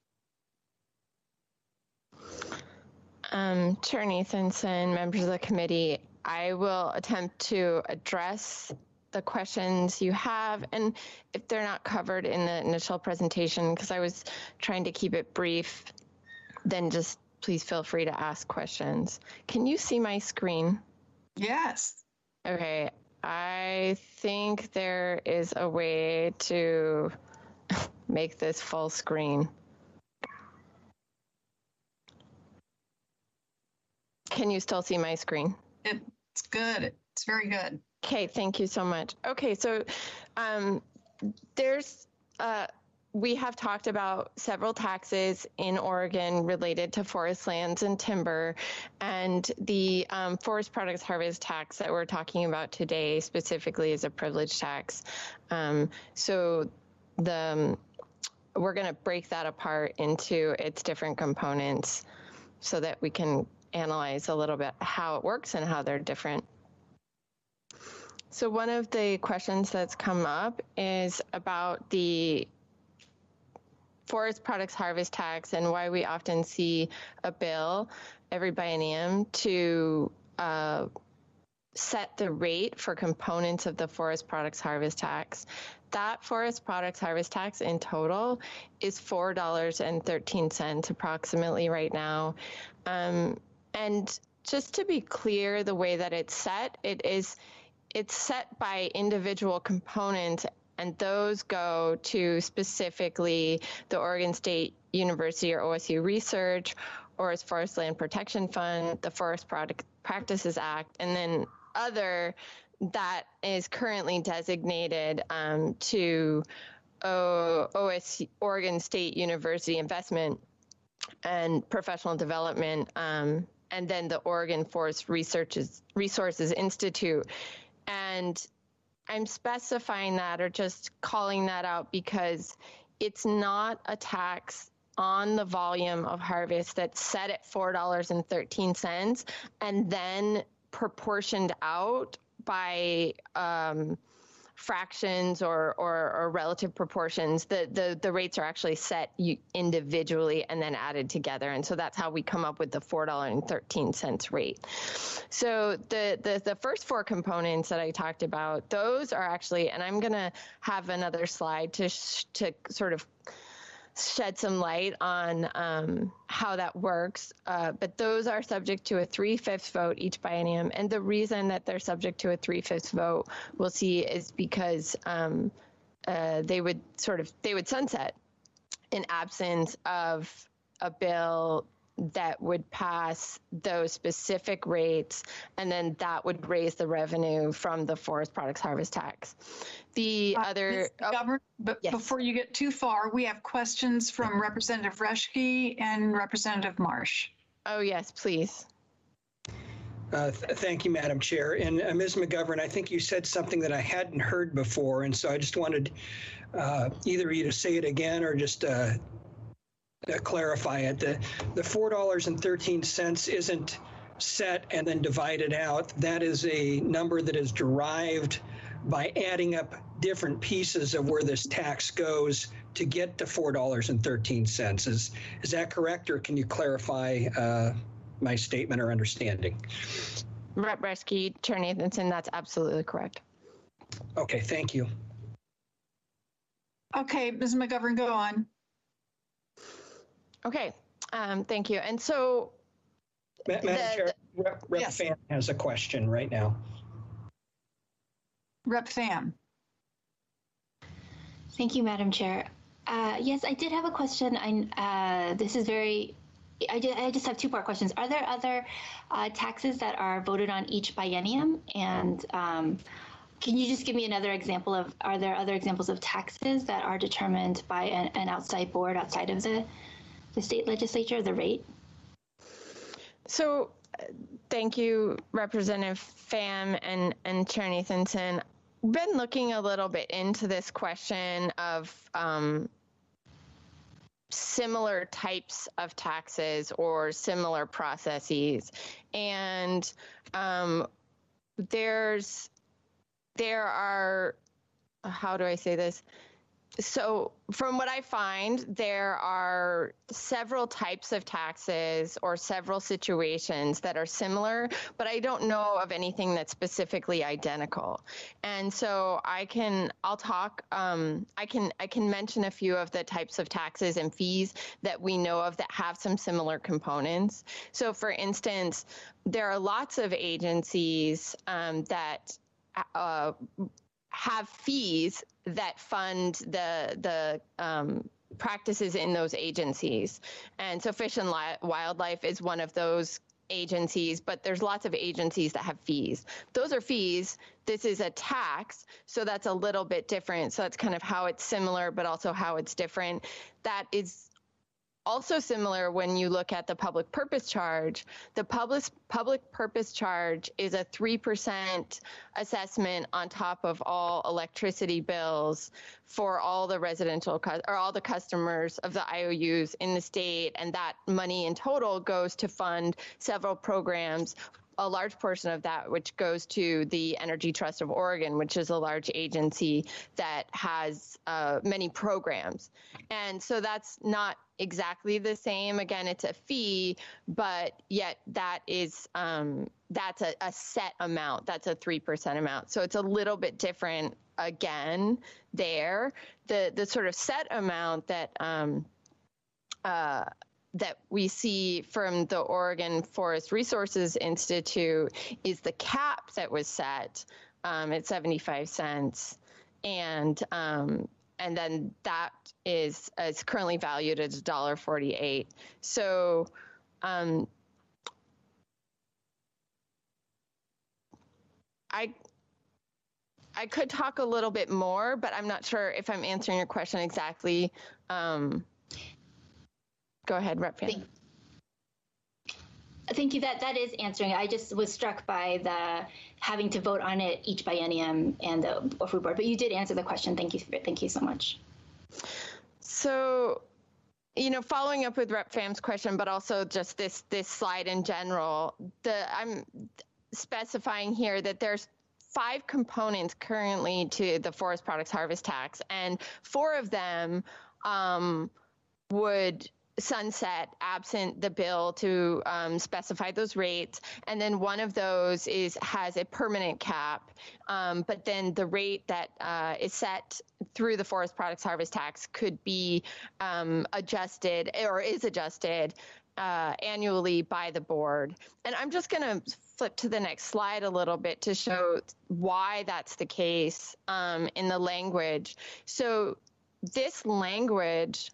Um, Chair Nathanson, members of the committee, I will attempt to address the questions you have, and if they're not covered in the initial presentation, because I was trying to keep it brief, then just please feel free to ask questions. Can you see my screen? Yes. Okay, I think there is a way to make this full screen. Can you still see my screen? It's good. It's very good. Okay, thank you so much. Okay, so um, there's, uh, we have talked about several taxes in Oregon related to forest lands and timber, and the um, forest products harvest tax that we're talking about today specifically is a privilege tax. Um, so the um, we're going to break that apart into its different components so that we can analyze a little bit how it works and how they're different. So one of the questions that's come up is about the forest products harvest tax and why we often see a bill every biennium to uh, set the rate for components of the forest products harvest tax. That forest products harvest tax in total is four dollars and thirteen cents approximately right now. Um, and just to be clear, the way that it's set, it is it's set by individual components, and those go to specifically the Oregon State University or O S U Research, or as Forest Land Protection Fund, the Forest Product Practices Act, and then other that is currently designated um, to o- OS Oregon State University Investment and Professional Development, um, and then the Oregon Forest Researches, Resources Institute. And I'm specifying that or just calling that out because it's not a tax on the volume of harvest that's set at four dollars and thirteen cents and then proportioned out by um, fractions or, or, or relative proportions. The, the, the rates are actually set individually and then added together. And so that's how we come up with the four dollars and thirteen cents rate. So the, the, the first four components that I talked about, those are actually, and I'm going to have another slide to, sh- to sort of shed some light on um, how that works, uh, but those are subject to a three-fifths vote each biennium. And the reason that they're subject to a three-fifths vote, we'll see, is because um, uh, they would sort of, they would sunset in absence of a bill that would pass those specific rates, and then that would raise the revenue from the forest products harvest tax. The uh, other oh, Governor, but yes. Before you get too far, we have questions from Representative Reschke and Representative Marsh. Oh yes, please. Uh, th- thank you, Madam Chair. And uh, Miz McGovern, I think you said something that I hadn't heard before, and so I just wanted uh, either you to say it again or just uh, Uh, clarify it. The the four dollars and thirteen cents isn't set and then divided out. That is a number that is derived by adding up different pieces of where this tax goes to get to four dollars and thirteen cents. Is is that correct, or can you clarify uh, my statement or understanding? Rep Reschke, Chair Nathanson, that's absolutely correct. Okay, thank you. Okay, Miz McGovern, go on. Okay, um, thank you. And so, Ma- Madam the, Chair, Rep, Rep yes. Pham has a question right now. Rep Pham. Thank you, Madam Chair. Uh, yes, I did have a question. I, uh, this is very, I, did, I just have two more questions. Are there other uh, taxes that are voted on each biennium? And um, can you just give me another example of, are there other examples of taxes that are determined by an, an outside board outside of the the state legislature, the rate? So uh, thank you, Representative Pham and, and Chair Nathanson. Been looking a little bit into this question of um, similar types of taxes or similar processes. And um, there's, there are, how do I say this? So from what I find, there are several types of taxes or several situations that are similar, but I don't know of anything that's specifically identical. And so I can, I'll talk, um, I can, I can mention a few of the types of taxes and fees that we know of that have some similar components. So for instance, there are lots of agencies um, that uh, have fees that fund the the um, practices in those agencies. And so Fish and Li- Wildlife is one of those agencies, but there's lots of agencies that have fees. Those are fees. This is a tax, so that's a little bit different. So that's kind of how it's similar, but also how it's different. That is also similar when you look at the public purpose charge. The public public purpose charge is a three percent assessment on top of all electricity bills for all the residential cu- or all the customers of the I O Us in the state, and that money in total goes to fund several programs a large portion of that, which goes to the Energy Trust of Oregon, which is a large agency that has uh, many programs. And so that's not exactly the same. Again, it's a fee, but yet that is, um, that's a, a set amount. That's a three percent amount. So it's a little bit different again there. The, the sort of set amount that, um, uh, that we see from the Oregon Forest Resources Institute is the cap that was set um, at seventy-five cents. And um, and then that is, is currently valued at one dollar and forty-eight cents. So um, I, I could talk a little bit more, but I'm not sure if I'm answering your question exactly. Um, Go ahead, Rep Fan. Thank you. That that is answering. I just was struck by the having to vote on it each biennium and the O F R board. But you did answer the question. Thank you. Thank you so much. So, you know, following up with Rep Pham's question, but also just this this slide in general, the I'm specifying here that there's five components currently to the forest products harvest tax, and four of them um, would sunset absent the bill to um, specify those rates, and then one of those is has a permanent cap, um, but then the rate that uh, is set through the forest products harvest tax could be um, adjusted or is adjusted uh, annually by the board. And I'm just going to flip to the next slide a little bit to show why that's the case um, in the language. So this language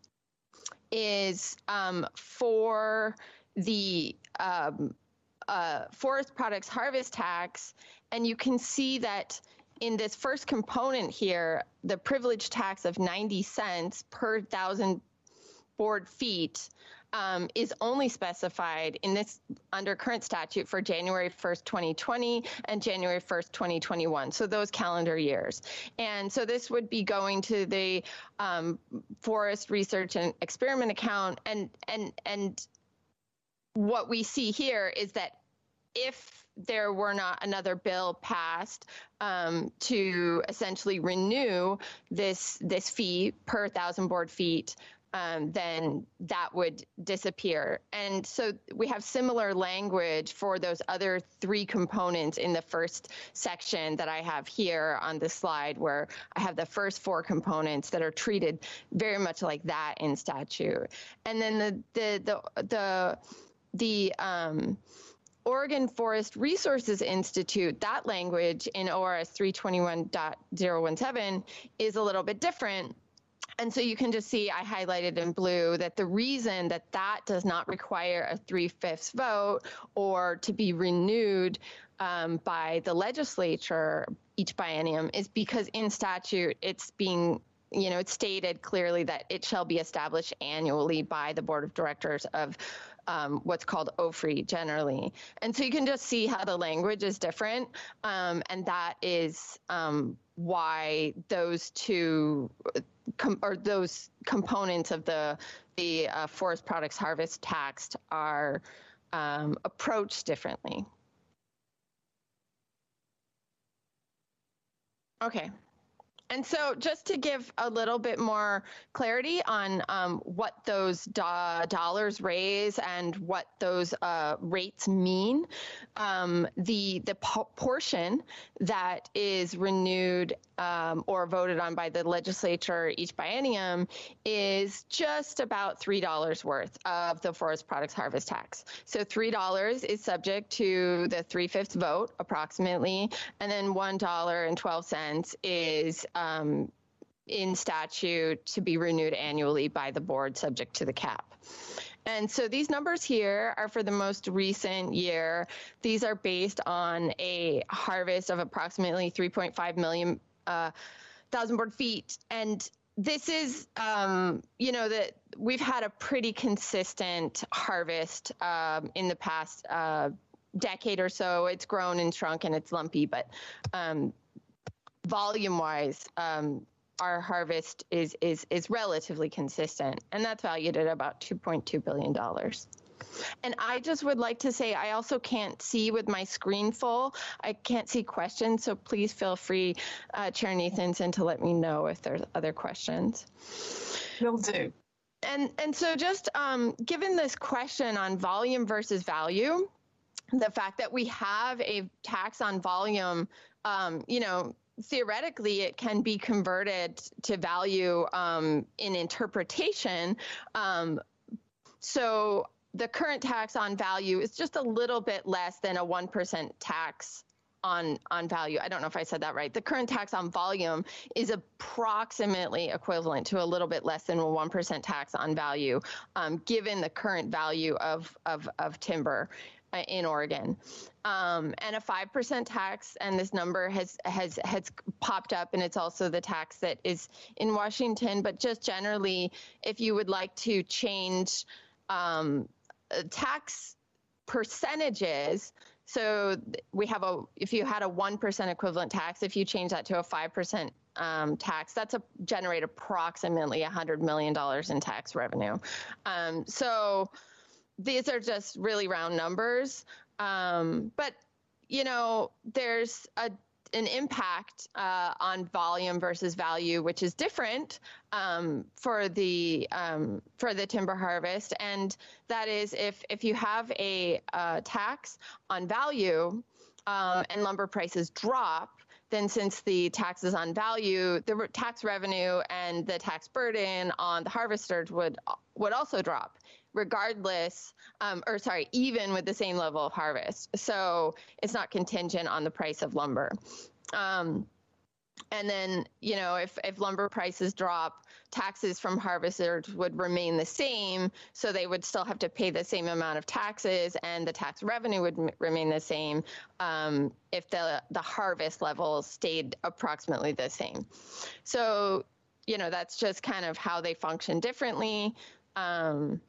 is um, for the um, uh, forest products harvest tax, and you can see that in this first component here, the privilege tax of ninety cents per thousand board feet um, is only specified in this under current statute for January first, twenty twenty and January first, twenty twenty-one. So those calendar years. And so this would be going to the um, Forest Research and Experiment account. And, and, and what we see here is that if there were not another bill passed um, to essentially renew this, this fee per thousand board feet, Um, then that would disappear. And so we have similar language for those other three components in the first section that I have here on the slide, where I have the first four components that are treated very much like that in statute. And then the the the the, the um, Oregon Forest Resources Institute, that language in O R S three twenty-one point zero one seven is a little bit different. And so you can just see I highlighted in blue that the reason that that does not require a three-fifths vote or to be renewed um, by the legislature each biennium is because in statute it's being, you know, it's stated clearly that it shall be established annually by the board of directors of um, what's called O F R I generally. And so you can just see how the language is different. Um, and that is um, why those two Com or those components of the the uh, forest products harvest tax are um, approached differently. Okay. And so just to give a little bit more clarity on um, what those do dollars raise and what those uh, rates mean, um, the, the po portion that is renewed um, or voted on by the legislature each biennium is just about three dollars worth of the forest products harvest tax. So three dollars is subject to the three-fifths vote approximately, and then one dollar and twelve cents is Um, in statute to be renewed annually by the board subject to the cap. And so these numbers here are for the most recent year. These are based on a harvest of approximately three point five million uh, thousand board feet. And this is, um, you know, that we've had a pretty consistent harvest um, in the past uh, decade or so. It's grown and shrunk and it's lumpy, but um, volume-wise, um, our harvest is is is relatively consistent, and that's valued at about two point two billion dollars. And I just would like to say, I also can't see with my screen full. I can't see questions, so please feel free, uh, Chair Nathanson, to let me know if there's other questions. Will do. And, and so just um, given this question on volume versus value, the fact that we have a tax on volume, um, you know, theoretically, it can be converted to value um, in interpretation. Um, so the current tax on value is just a little bit less than a one percent tax on, on value. I don't know if I said that right. The current tax on volume is approximately equivalent to a little bit less than a one percent tax on value, um, given the current value of, of, of timber in Oregon. Um, and a five percent tax, and this number has, has, has popped up, and it's also the tax that is in Washington. But just generally, if you would like to change um, tax percentages, so we have a, if you had a one percent equivalent tax, if you change that to a five percent um, tax, that's a generate approximately one hundred million dollars in tax revenue. Um, so these are just really round numbers. Um, but, you know, there's a, an impact uh, on volume versus value, which is different um, for the um, for the timber harvest. And that is if, if you have a uh, tax on value um, and lumber prices drop, then since the taxes on value, the tax revenue and the tax burden on the harvesters would would also drop, regardless, um, or sorry, even with the same level of harvest. So it's not contingent on the price of lumber. Um, and then, you know, if, if lumber prices drop, taxes from harvesters would remain the same. So they would still have to pay the same amount of taxes, and the tax revenue would m- remain the same um, if the, the harvest levels stayed approximately the same. So, you know, that's just kind of how they function differently. Um,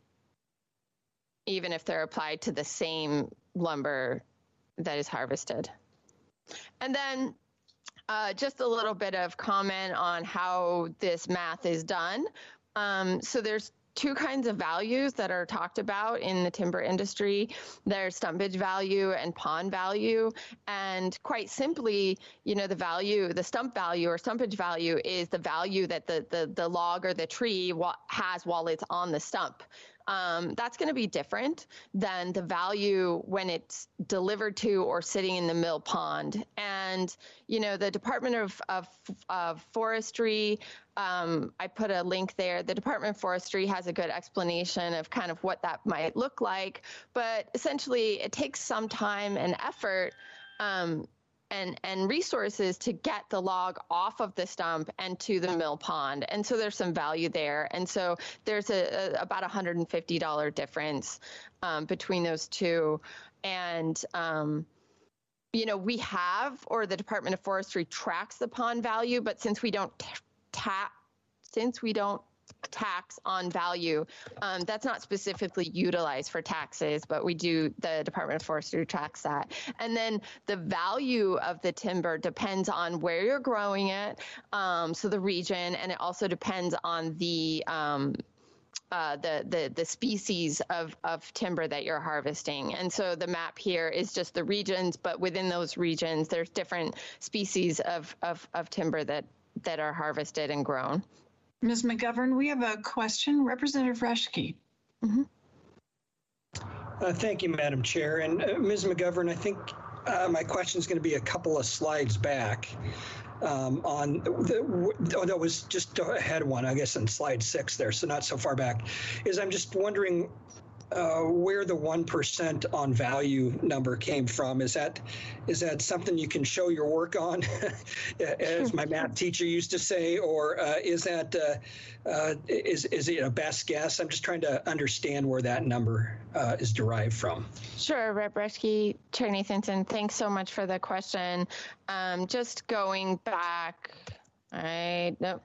even if they're applied to the same lumber that is harvested. And then uh, just a little bit of comment on how this math is done. Um, so there's two kinds of values that are talked about in the timber industry. There's stumpage value and pond value. And quite simply, you know, the value, the stump value or stumpage value is the value that the, the, the log or the tree wa- has while it's on the stump. Um, that's going to be different than the value when it's delivered to or sitting in the mill pond. And, you know, the Department of, of, of Forestry, um, I put a link there. The Department of Forestry has a good explanation of kind of what that might look like. But essentially, it takes some time and effort um, and, and resources to get the log off of the stump and to the mill pond. And so there's some value there. And so there's a, a about one hundred fifty dollars difference um, between those two. And, um, you know, we have, or the Department of Forestry tracks the pond value, but since we don't tap, since we don't tax on value, um, that's not specifically utilized for taxes, but we do, the Department of Forestry tracks that. And then the value of the timber depends on where you're growing it, um, so the region, and it also depends on the um, uh, the, the the species of, of timber that you're harvesting. And so the map here is just the regions, but within those regions, there's different species of, of, of timber that, that are harvested and grown. Miz McGovern, we have a question. Representative Reschke. Mm-hmm. Uh, thank you, Madam Chair. And uh, Miz McGovern, I think uh, my question is going to be a couple of slides back um, on the, oh, that was just ahead one, I guess, in slide six there, so not so far back. Is I'm just wondering uh, where the one percent on value number came from. Is that is that something you can show your work on, as my math teacher used to say, or uh, is that uh, uh, is is it a best guess? I'm just trying to understand where that number uh, is derived from. Sure, Rep Reschke, Chair Nathanson, thanks so much for the question. Um, just going back, I nope.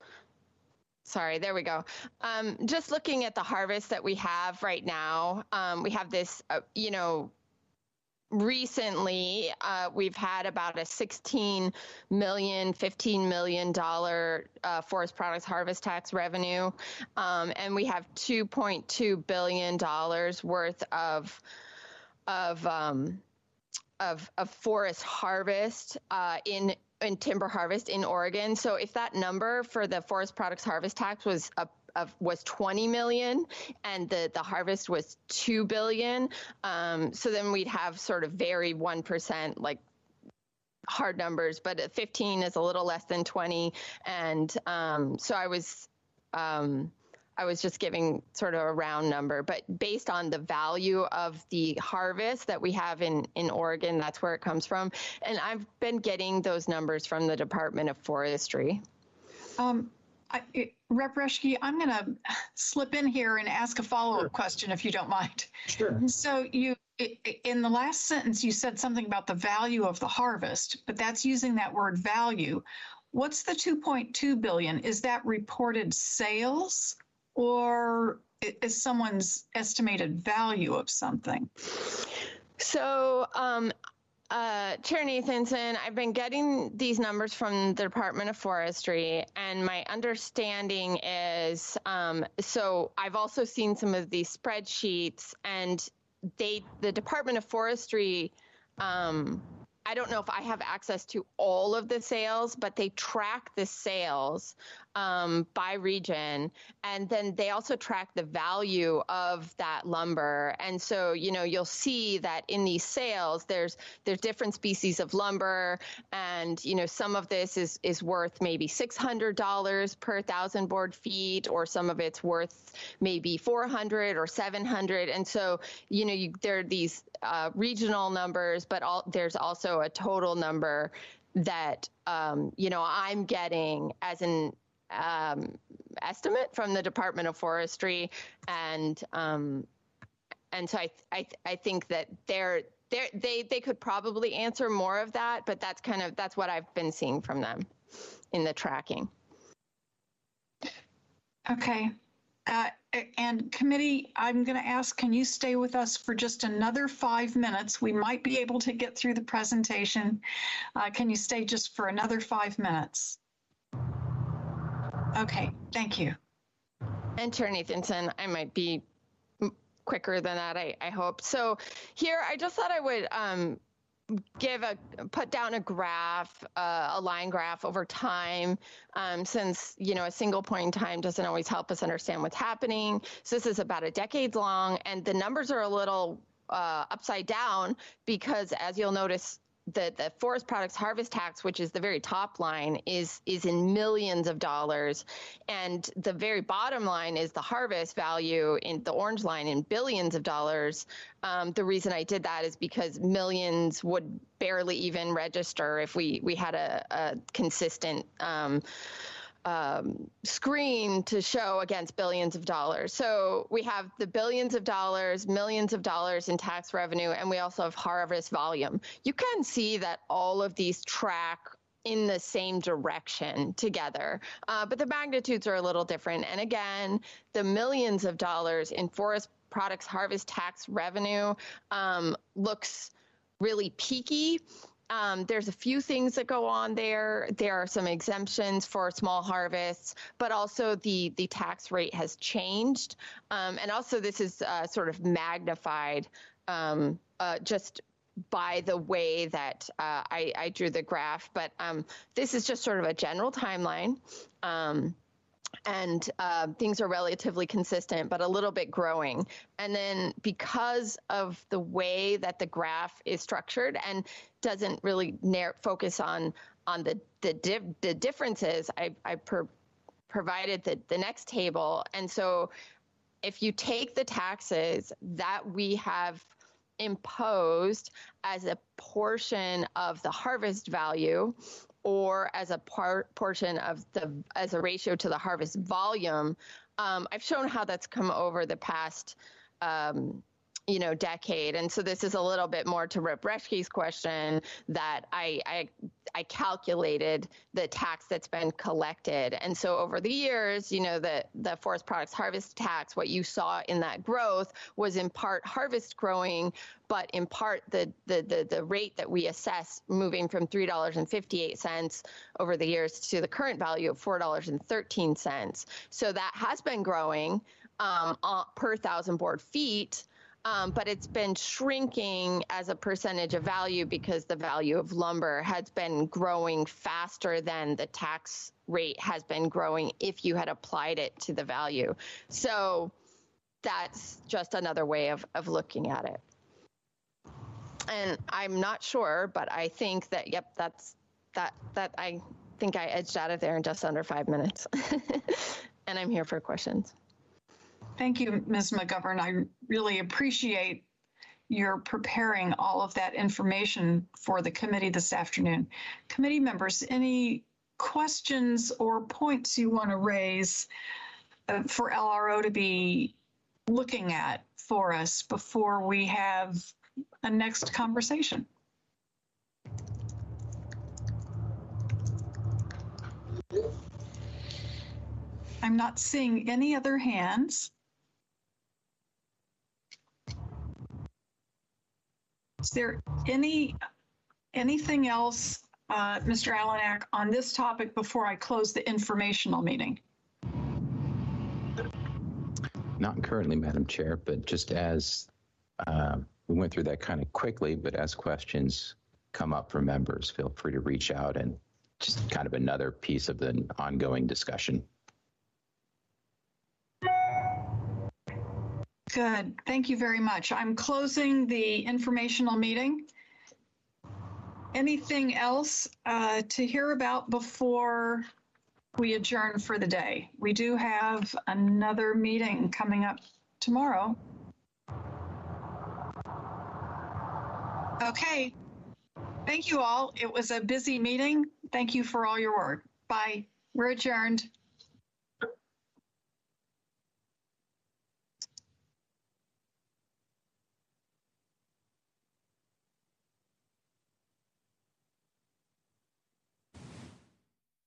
Sorry, there we go. Um, just looking at the harvest that we have right now, um, we have this, uh, you know, recently, uh, we've had about a sixteen million, fifteen million dollar uh, forest products harvest tax revenue, um, and we have two point two billion dollars worth of of um, of of forest harvest uh, in in timber harvest in Oregon. So if that number for the forest products harvest tax was a Of, was twenty million and the, the harvest was two billion. Um, so then we'd have sort of very one percent like hard numbers, but fifteen is a little less than twenty. And um, so I was, um, I was just giving sort of a round number, but based on the value of the harvest that we have in, in Oregon, that's where it comes from. And I've been getting those numbers from the Department of Forestry. Um, I, it, Rep Reschke, I'm going to slip in here and ask a follow-up sure. question, if you don't mind. Sure. So you, it, in the last sentence, you said something about the value of the harvest, but that's using that word value. What's the two point two billion? Is that reported sales, or is someone's estimated value of something? So, um, Uh, Chair Nathanson, I've been getting these numbers from the Department of Forestry, and my understanding is, um, so I've also seen some of these spreadsheets, and they, the Department of Forestry, um, I don't know if I have access to all of the sales, but they track the sales um, by region, and then they also track the value of that lumber. And so, you know, you'll see that in these sales, there's there's different species of lumber, and you know, some of this is is worth maybe six hundred dollars per thousand board feet, or some of it's worth maybe four hundred or seven hundred. And so, you know, you, there are these uh, regional numbers, but all, there's also a total number that um, you know, I'm getting as an um, estimate from the Department of Forestry, and um, and so I I I think that they're they they they could probably answer more of that, but that's kind of that's what I've been seeing from them in the tracking. Okay. Uh, and committee, I'm going to ask, can you stay with us for just another five minutes? We might be able to get through the presentation. Uh, can you stay just for another five minutes? Okay, thank you. And Chair Nathanson, I might be quicker than that, I, I hope. So here, I just thought I would um, give a, put down a graph, uh, a line graph over time, um, since, you know, a single point in time doesn't always help us understand what's happening. So this is about a decade long, and the numbers are a little uh, upside down because, as you'll notice, the, the forest products harvest tax, which is the very top line, is is in millions of dollars. And the very bottom line is the harvest value in the orange line in billions of dollars. Um, the reason I did that is because millions would barely even register if we, we had a, a consistent um, Um, screen to show against billions of dollars. So we have the billions of dollars, millions of dollars in tax revenue, and we also have harvest volume. You can see that all of these track in the same direction together, uh, but the magnitudes are a little different. And again, the millions of dollars in forest products harvest tax revenue um, looks really peaky. Um, there's a few things that go on there. There are some exemptions for small harvests, but also the, the tax rate has changed. Um, and also this is uh, sort of magnified um, uh, just by the way that uh, I, I drew the graph. But um, this is just sort of a general timeline. Um, and uh, things are relatively consistent, but a little bit growing. And then because of the way that the graph is structured and doesn't really narrow, focus on on the the, div, the differences, I, I per, provided the, the next table. And so if you take the taxes that we have imposed as a portion of the harvest value, or as a part portion of the, as a ratio to the harvest volume, um, I've shown how that's come over the past, um, you know, decade. And so this is a little bit more to Rep Reschke's question that I, I, I calculated the tax that's been collected. And so over the years, you know, the, the forest products harvest tax, what you saw in that growth was in part harvest growing, but in part the the the, the rate that we assess moving from three dollars and fifty-eight cents over the years to the current value of four dollars and thirteen cents. So that has been growing um, uh, per thousand board feet. Um, but it's been shrinking as a percentage of value because the value of lumber has been growing faster than the tax rate has been growing if you had applied it to the value. So that's just another way of, of looking at it. And I'm not sure, but I think that, yep, that's that, that I think I edged out of there in just under five minutes. And I'm here for questions. Thank you, Miz McGovern. I really appreciate your preparing all of that information for the committee this afternoon. Committee members, any questions or points you want to raise uh, for L R O to be looking at for us before we have a next conversation? I'm not seeing any other hands. Is there any anything else, uh, Mister Alanak, on this topic before I close the informational meeting? Not currently, Madam Chair, but just as uh, we went through that kind of quickly, but as questions come up from members, feel free to reach out, and just kind of another piece of the ongoing discussion. Good. Thank you very much. I'm closing the informational meeting. Anything else uh, to hear about before we adjourn for the day? We do have another meeting coming up tomorrow. Okay. Thank you all. It was a busy meeting. Thank you for all your work. Bye. We're adjourned.